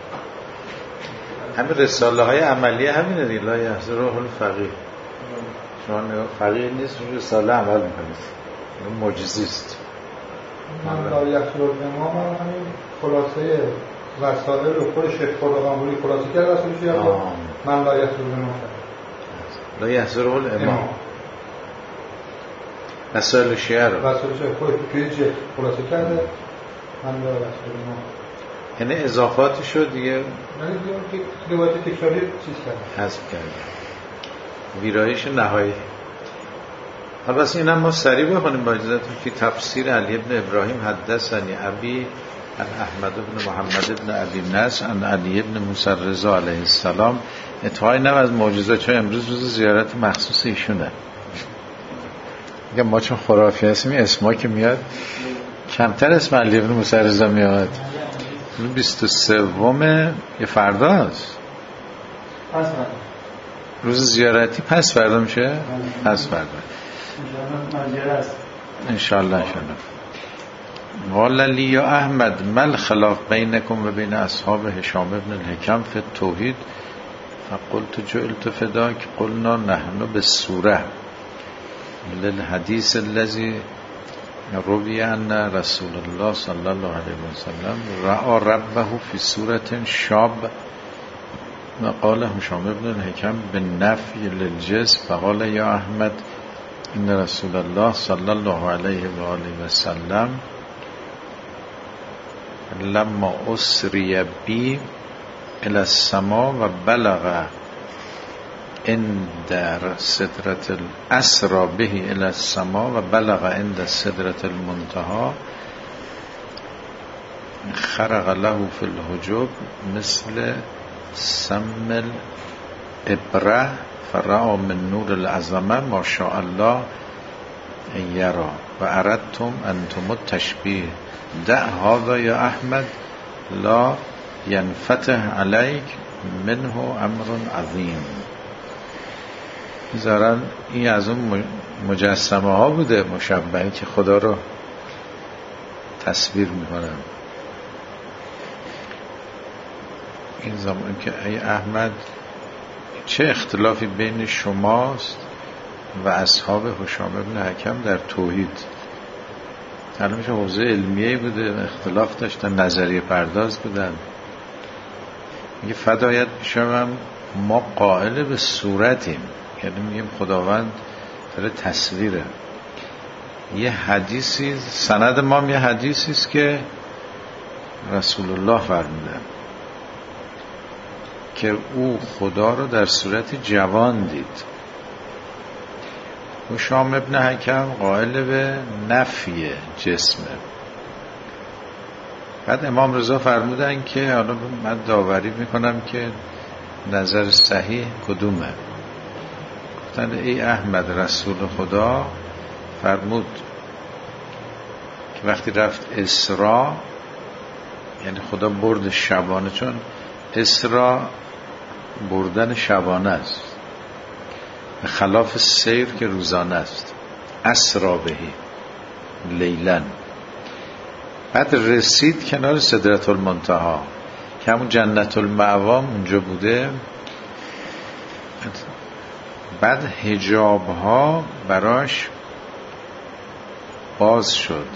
همین رساله های عملیه همینه دیگه لا یحضر الفقیه شما نگاه فقیه نیست رو رساله عمل میکنید این معجزه است من لا یحضر الامام همین خلاصه وسائل رو خود شیخ خرقانبوری خلاصه کرد رسولش یا من لا یحضر الامام لا یحضر الامام وسائل شیعه رو وسائل شیعه خود توی جه خلاصه کرده من لا یحضر الامام یعنی اضافاتی شد دیگه یعنی دیگه که روایت تکراری چیز کرده حذف کرده ویرایش نهایی حالا بس اینم ما سریع بخونیم با اجازهتون که تفسیر علی ابن ابراهیم حدثنی ابی عن احمد ابن محمد ابن ابی نصر عن علی ابن موسی رضا علیه السلام اتفاقی نم از معجزات چون امروز روز زیارت مخصوص ایشونه میگم ما چون خرافی هستیم اسما که میاد کمتر اسم علی ابن موسی رضا میاد بیست و سوم یه فرداست روز زیارتی پس فردا میشه پس فردا انشاءالله انشاءالله قال لی یا احمد مل خلاف بینکم و بین اصحاب هشام ابن الحکم فی التوحید فقلت جعلت فداک قلنا نحن بالسوره للحدیث الذي روی ان رسول الله صلی الله علیه وسلم رأى ربه فی سوره شاب و قال هشام ابن الحکم بالنفی للجنس فقال یا احمد ان رسول الله صلی الله علیه و آله و سلم لما اسری بی الى السما و بلغ عند صدرة الاسرى به الى السما و بلغ عند صدرة المنتهى خرق له فی الحجب مثل سم الابره فرا من نور العظمه ما شاء الله یرا و اردتم انتم التشبیه دع هذا یا احمد لا ینفتح علیک منه امر عظیم. ظاهراً این از اون مجسمه ها بوده مشبهی که خدا رو تصویر میکنن. این زمان که ای احمد چه اختلافی بین شماست و اصحاب هشام ابن حکم در توحید؟ الان میشه حوزه علمیه بوده، اختلاف داشتن، نظریه پرداز بودن. میگه فدایت بشم ما قائل به صورتیم، یعنی میگیم خداوند داره تصویره. یه حدیثی سند ما یه حدیثی است که رسول الله فرمودن که او خدا رو در صورت جوان دید. هشام ابن حکم قائل به نفی جسمه. بعد امام رضا فرمودن که حالا من داوری میکنم که نظر صحیح کدومه. گفتن ای احمد رسول خدا فرمود که وقتی رفت اسرا، یعنی خدا برد شبانه، چون اسرا بردن شبانه است به خلاف سیر که روزانه است. اسرا بهی لیلن. بعد رسید کنار سدرة المنتهی که همون جنت المأوا اونجا بوده. بعد حجاب ها براش باز شد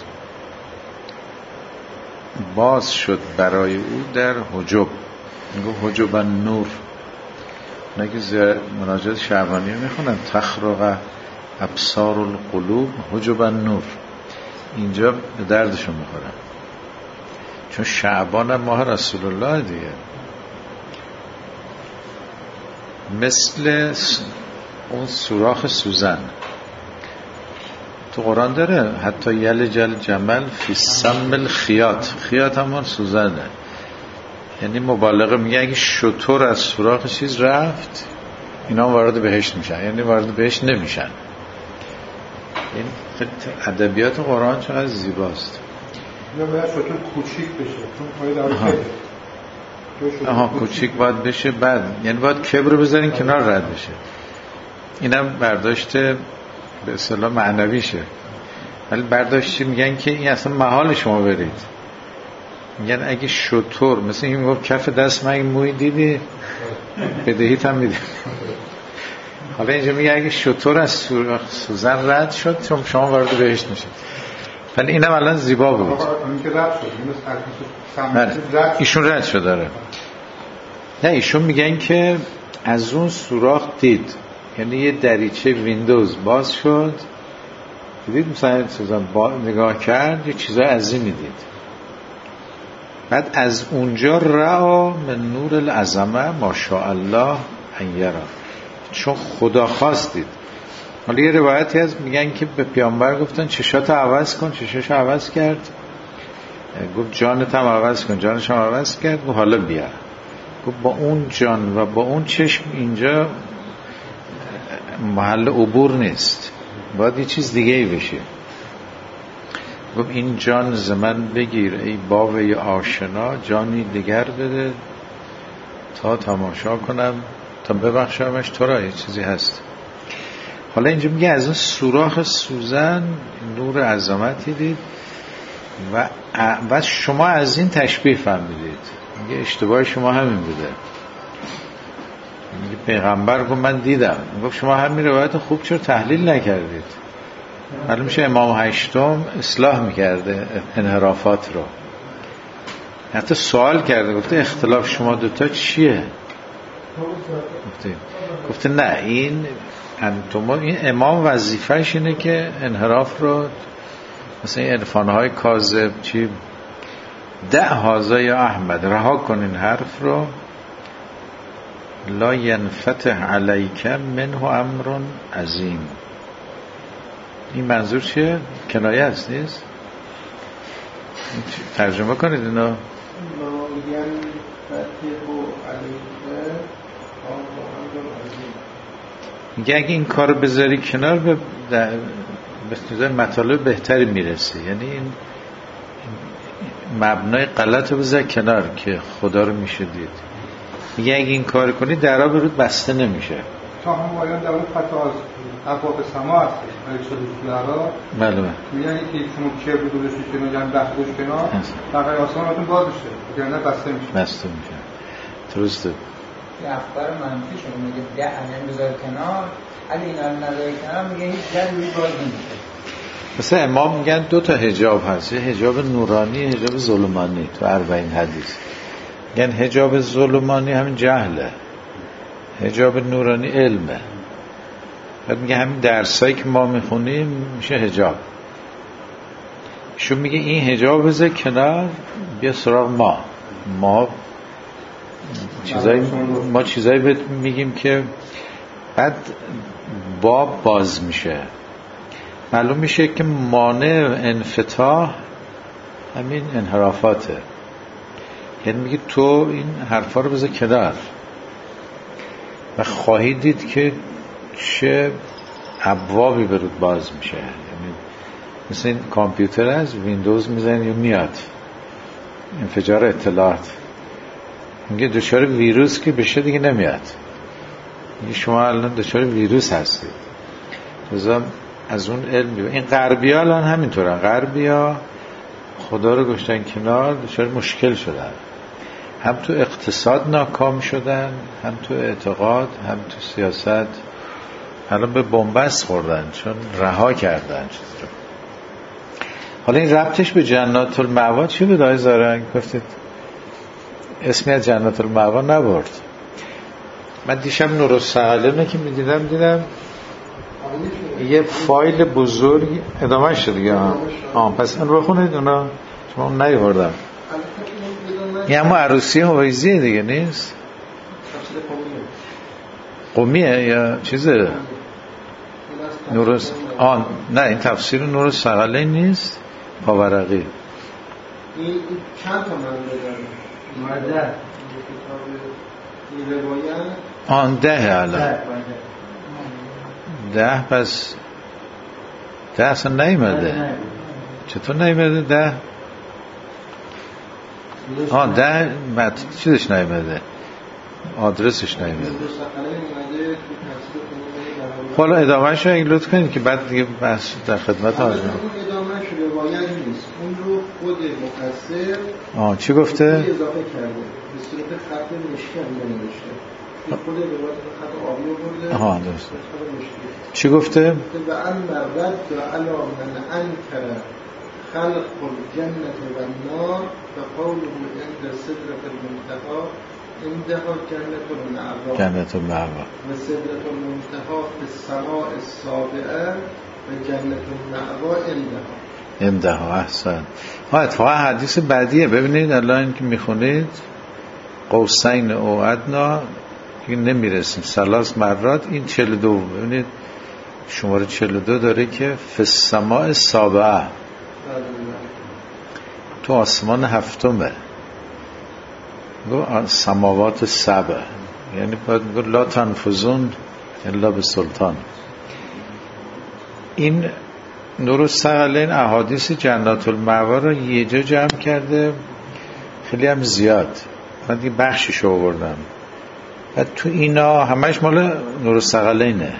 باز شد برای او در حجب. میگه حجب النور. نگه مناجات شعبانی میخونن تخرق ابصار القلوب حجب النور. اینجا به دردشون میخورن چون شعبان ماه رسول الله دیگه. مثل اون سوراخ سوزن تو قرآن داره، حتی یلج الجمل فی سم الخیاط. خیاط همون سوزنه، یعنی مبالغه. میگه اگه شتر از سوراخ چیز رفت اینا وارد بهشت میشن، یعنی وارد بهشت نمیشن. این ادبیات قرآن چقدر زیباست. یا باید شتر کوچیک بشه چون باید آره آها کوچیک باید بشه. بعد یعنی باید کبر بذارین کنار رد بشه. اینم برداشت به اصطلاح معنویشه. ولی برداشتی میگن که این اصلا محال شما برید. میگن اگه شتر مثل این میگفت کف دست من موی دیدی بدهیت هم میده. حالا اینجا میگه اگه شتر از سوزن رد شد چون شما وارد بهشت میشید. ولی اینم الان زیبا بود. ایشون رد شد داره. نه ایشون میگن که از اون سوراخ دید، یعنی یه دریچه ویندوز باز شد، دید مثلا سوزن نگاه کرد یه چیزای عظیمی دید. بعد از اونجا رأى من نور العظمه ما شاء الله ان یرا، چون خدا خواستید. حالا یه روایتی هست میگن که به پیامبر گفتن چشاتو عوض کن، چشاشو عوض کرد. گفت جانت هم عوض کن، جانش هم عوض کرد. گفت حالا بیا. گفت با اون جان و با اون چشم اینجا محل عبور نیست، باید یه چیز دیگه ای بشه. گفت این جان ز من بگیر ای باوی آشنا، جانی دیگر بده تا تماشا کنم، تا ببخشمش تو را. یه چیزی هست. حالا اینجا میگه از اون سوراخ سوزن نور عظمتی دید و و شما از این تشبیه فهمیدید. میگه اشتباه شما همین بوده. میگه پیغمبر گفت من دیدم. میگه شما همین روایت خوب چرا تحلیل نکردید؟ معلوم میشه امام هشتم اصلاح میکرده انحرافات رو. حتی سوال کرده، گفته اختلاف شما دوتا چیه؟ گفته گفته نه این انتم، این امام وظیفه‌ش اینه که انحراف رو مثلا این عرفان‌های کاذب چی دع هذا یا احمد، رها کن این حرف رو. لا ینفتح علیک منه امر عظیم. این منظور چیه؟ کنایه است نیست؟ ترجمه کنید اینا. میگه اگه این کار بذاری کنار به به مطالب بهتری میرسه. یعنی این مبنای غلط رو بذار کنار که خدا رو میشه دید. میگه اگه این کار کنی درها به رود بسته نمیشه. تا هم آیان در اون خطا از ابواب سما هستش برای چلوشگرها معلومه میگن که شما چه بود و بشید کنار جمع دست بوش کنار بقیه آسمان هاتون باز بشه یعنی بسته میشه بسته میشه. درسته. یه افکار منفی شما میگه ده انم بذار کنار اگه اینا رو نذاری کنار میگه هیچ جد روی باز نمیشه. مثلا امام میگن دو تا حجاب هست، یه حجاب نورانی یه حجاب ظلمانی تو اربعین حدیث. میگن حجاب ظلمانی همین جهله، حجاب نورانی علمه. بعد میگه همین درسایی که ما میخونیم میشه حجاب. ایشون میگه این حجاب بذار کنار بیا سراغ ما ما چیزایی ما چیزایی بهت میگیم که بعد باب باز میشه، معلوم میشه که مانع انفتاح همین انحرافاته. یعنی میگه تو این حرفا رو بذار کنار و خواهی دید که چه ابوابی برود باز میشه. یعنی مثل این کامپیوتر از ویندوز میزنی و میاد انفجار اطلاعات. میگه دچار ویروس که بشه دیگه نمیاد. میگه شما الان دچار ویروس هستید. لذا از اون علم بیو. این غربی ها الان همینطورن. غربی ها خدا رو گذاشتن کنار، دچار مشکل شدن. هم تو اقتصاد ناکام شدن، هم تو اعتقاد، هم تو سیاست. الان به بنبست خوردن چون رها کردن چیز رو. حالا این ربطش به جنات المأوا چی بود آقای زارنگ؟ گفتید اسمی از جنات المأوا نبرد. من دیشب نورالثقلین که میدیدم دیدم یه فایل بزرگ ادامه شد دیگه. آه پس این رو خونید اونا شما اون نیاوردم. یه اما عروسی هویزیه دیگه نیست؟ قومیه یا چیزه؟ نورس آن نه این تفسیر نورالثقلین نیست، پاورقی. این چند تا من بدم ده آن ده الان ده پس ده اصلا نیمده. چطور نیمده ده؟ آن ده مت... چیزش نیمده، آدرسش نیمده. حالا ادامه شو اگه لطف کنید که بعد دیگه بحث در خدمت آجام. اون ادامه شو روایت نیست، اون رو خود مفسر آه چی گفته؟ اضافه کرده به صورت خط مشکل نوشته. خود روایت خط آبی آورده. آها درست. چی گفته؟ و ان مرد و علی من انکر خلق الجنة و النار و قوله عند سدرة المنتهى عندها جنة المأوا جنة المأوا و سدرة المنتهى في السماء السابعة و جنة المأوا عندها عندها. احسن. ها اتفاقا حدیث بعدیه ببینید الان که میخونید قوسین او ادنا که نمیرسیم سلاس مرات این چهل و دو ببینید شماره چهل و دو داره که فی السماء السابعه تو آسمان هفتمه. گو سماوات سبع یعنی باید میگو لا تنفذون الا به سلطان. این نورالثقلین احادیث جنات المأوا رو یه جا جمع کرده، خیلی هم زیاد. من دیگه بخشش رو آوردم و تو اینا همش مال نورالثقلینه.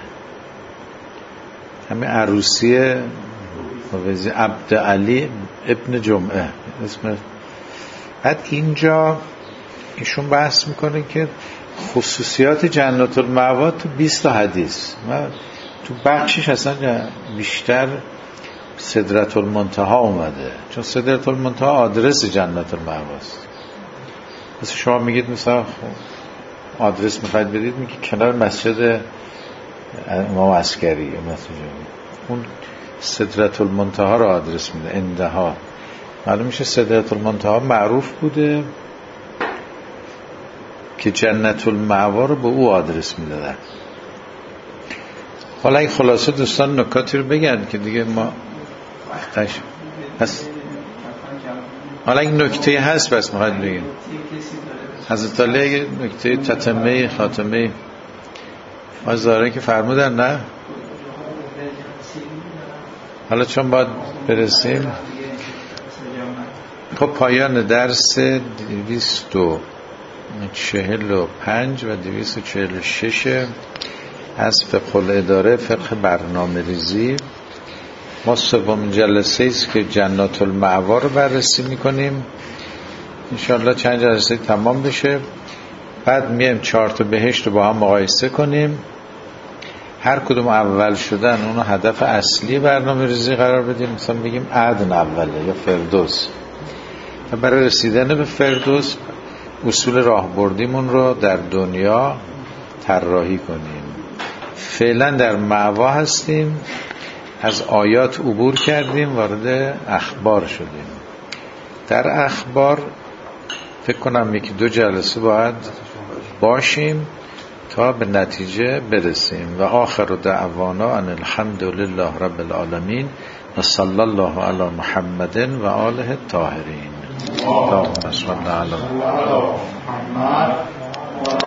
همین عروسی عبد علی ابن جمعه اسم. بعد اینجا ایشون بحث میکنه که خصوصیات جنات المأوا تو بیست حدیث، من تو بخشش اصلا بیشتر سدرة المنتهی اومده، چون سدرة المنتهی آدرس جنات المأوا است. مثل شما میگید مثلا آدرس میخواید بدید میگه کنار مسجد امام عسکری مثلا اون سدرة المنتهی رو آدرس میده. اندها معلوم میشه سدرة المنتهی معروف بوده که جنت المأوا رو به او آدرس میدادن. حالا این خلاصه دوستان نکاتی رو بگن که دیگه ما وقتش پس حالا این نکته هست بس میخواید بگیم حضرت علی نکته تتمه خاتمه از داره که فرمودن نه حالا چون باید برسیم خب پایان درس دویست و چهل و پنج و دویست و چهل و شش از فقه الاداره فقه برنامه ریزی. ما سومین جلسه است که جنات المأوا رو بررسی میکنیم، انشاءالله چند جلسه تمام بشه، بعد میایم چهار تا بهشت رو با هم مقایسه کنیم، هر کدوم اول شدن اونو هدف اصلی برنامه ریزی قرار بدیم، مثلا بگیم عدن اوله یا فردوس، و برای رسیدن به فردوس اصول راهبردیمون رو در دنیا طراحی کنیم. فعلا در مأوا هستیم، از آیات عبور کردیم، وارد اخبار شدیم. در اخبار فکر کنم یکی دو جلسه باید باشیم تا به نتیجه برسیم. و آخر دعوانا ان الحمد لله رب العالمین و صلی الله علی محمد و آله الطاهرین. اللهم صل علی محمد.